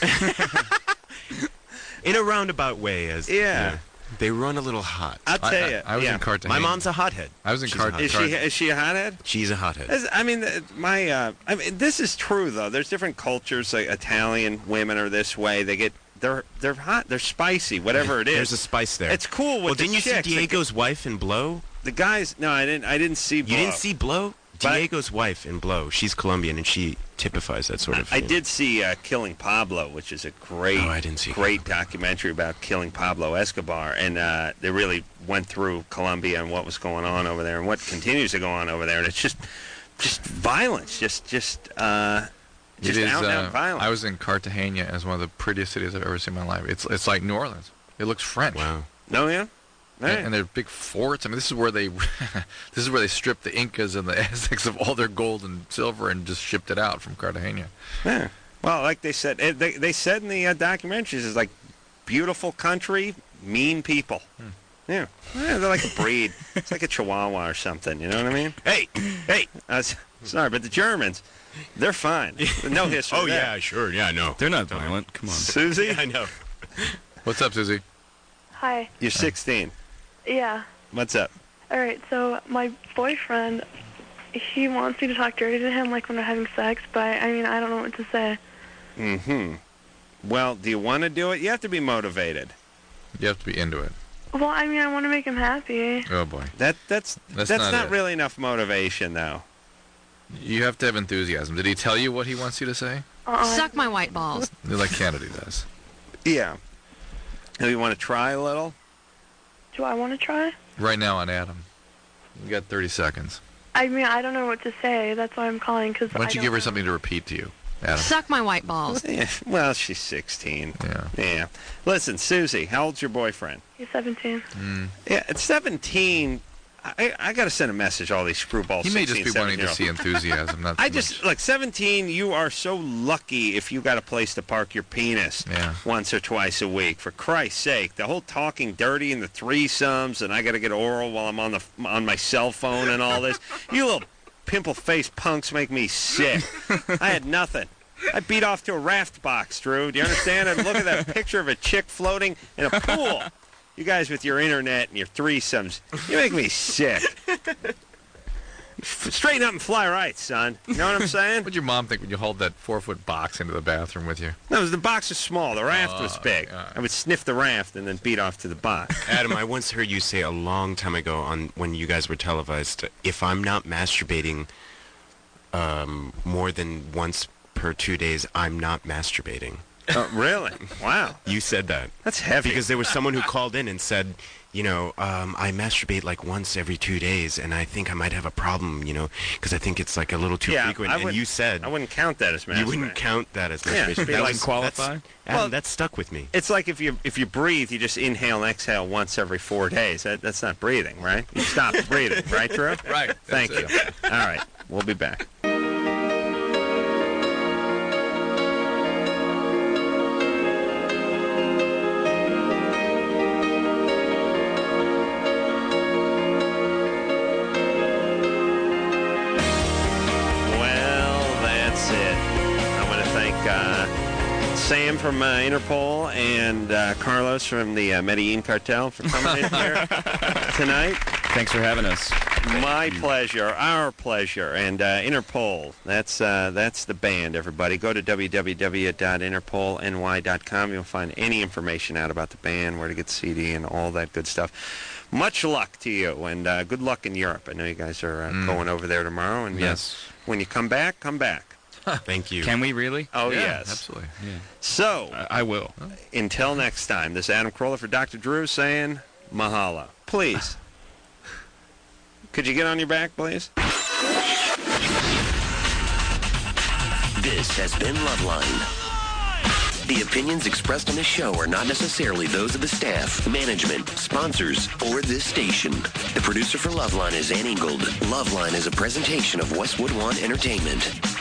In a roundabout way, they run a little hot. I'll tell you. I was in Cartagena. My mom's a hothead. I was in Cartagena. Is she a hothead? She's a hothead. This is true though. There's different cultures. Like Italian women are this way. They're hot. They're spicy. Whatever it is. There's a spice there. It's cool with Well, the didn't you see chicks. Diego's wife in Blow? The guys? No, I didn't see Blow. You didn't see Blow? Diego's wife in Blow. She's Colombian, and she typifies that sort of. I did see Killing Pablo, which is a great documentary about killing Pablo Escobar, and they really went through Colombia and what was going on over there and what continues to go on over there, and it's just violence, just out and out violence. I was in Cartagena as one of the prettiest cities I've ever seen in my life. It's like New Orleans. It looks French. Wow. Oh yeah. And they're big forts. I mean, this is where they stripped the Incas and the Aztecs of all their gold and silver and just shipped it out from Cartagena. Yeah. Well, like they said, they said in the documentaries, it's like beautiful country, mean people. Yeah. They're like a breed. It's like a Chihuahua or something. You know what I mean? Hey. Sorry, but the Germans, they're fine. No history. Oh there. yeah, sure. Yeah, I know. They're not violent. Come on, Susie. I know. What's up, Susie? Hi. You're 16. Yeah. What's up? All right, so my boyfriend, he wants me to talk dirty to him, like when we're having sex, but I don't know what to say. Mm-hmm. Well, do you want to do it? You have to be motivated. You have to be into it. Well, I want to make him happy. Oh boy. That's not it. really enough motivation, though. You have to have enthusiasm. Did he tell you what he wants you to say? Suck my white balls. Like Kennedy does. Yeah. Do you want to try a little? Do I want to try? Right now on Adam. You got 30 seconds. I don't know what to say. That's why I'm calling. Why don't you give her something to repeat to you, Adam? Suck my white balls. Yeah. Well, she's 16. Yeah. Listen, Susie, how old's your boyfriend? He's 17. Yeah, at 17, I got to send a message to all these screwballs. He may just be wanting to see enthusiasm. Not I just, like, 17, you are so lucky if you got a place to park your penis once or twice a week. For Christ's sake, the whole talking dirty and the threesomes, and I got to get oral while I'm on my cell phone and all this. You little pimple-faced punks make me sick. I had nothing. I beat off to a raft box, Drew. Do you understand? And look at that picture of a chick floating in a pool. You guys with your internet and your threesomes, you make me sick. Straighten up and fly right, son. You know what I'm saying? What'd your mom think when you hauled that 4-foot box into the bathroom with you? No, the box was small. The raft was big. I would sniff the raft and then beat off to the box. Adam, I once heard you say a long time ago when you guys were televised, if I'm not masturbating more than once per 2 days, I'm not masturbating. Oh, really? Wow. You said that. That's heavy. Because there was someone who called in and said, I masturbate like once every 2 days, and I think I might have a problem, because I think it's like a little too frequent. And you said... I wouldn't count that as masturbation. You wouldn't count that as masturbation. Yeah, that would qualify? Adam, that stuck with me. It's like if you breathe, you just inhale and exhale once every 4 days. That's not breathing, right? You stop breathing, right, Drew? Right. Thank you. All right. We'll be back. Sam from Interpol and Carlos from the Medellin Cartel for coming in here tonight. Thanks for having us. My pleasure, our pleasure. And Interpol, that's the band, everybody. Go to www.interpolny.com. You'll find any information out about the band, where to get the CD, and all that good stuff. Much luck to you, and good luck in Europe. I know you guys are going over there tomorrow. And yes. When you come back, come back. Thank you. Can we really? Oh, Yeah, yes. absolutely. Yeah. So, I will. until next time, this is Adam Carolla for Dr. Drew saying mahalo. Please. Could you get on your back, please? This has been Loveline. The opinions expressed on this show are not necessarily those of the staff, management, sponsors, or this station. The producer for Loveline is Ann Ingold. Loveline is a presentation of Westwood One Entertainment.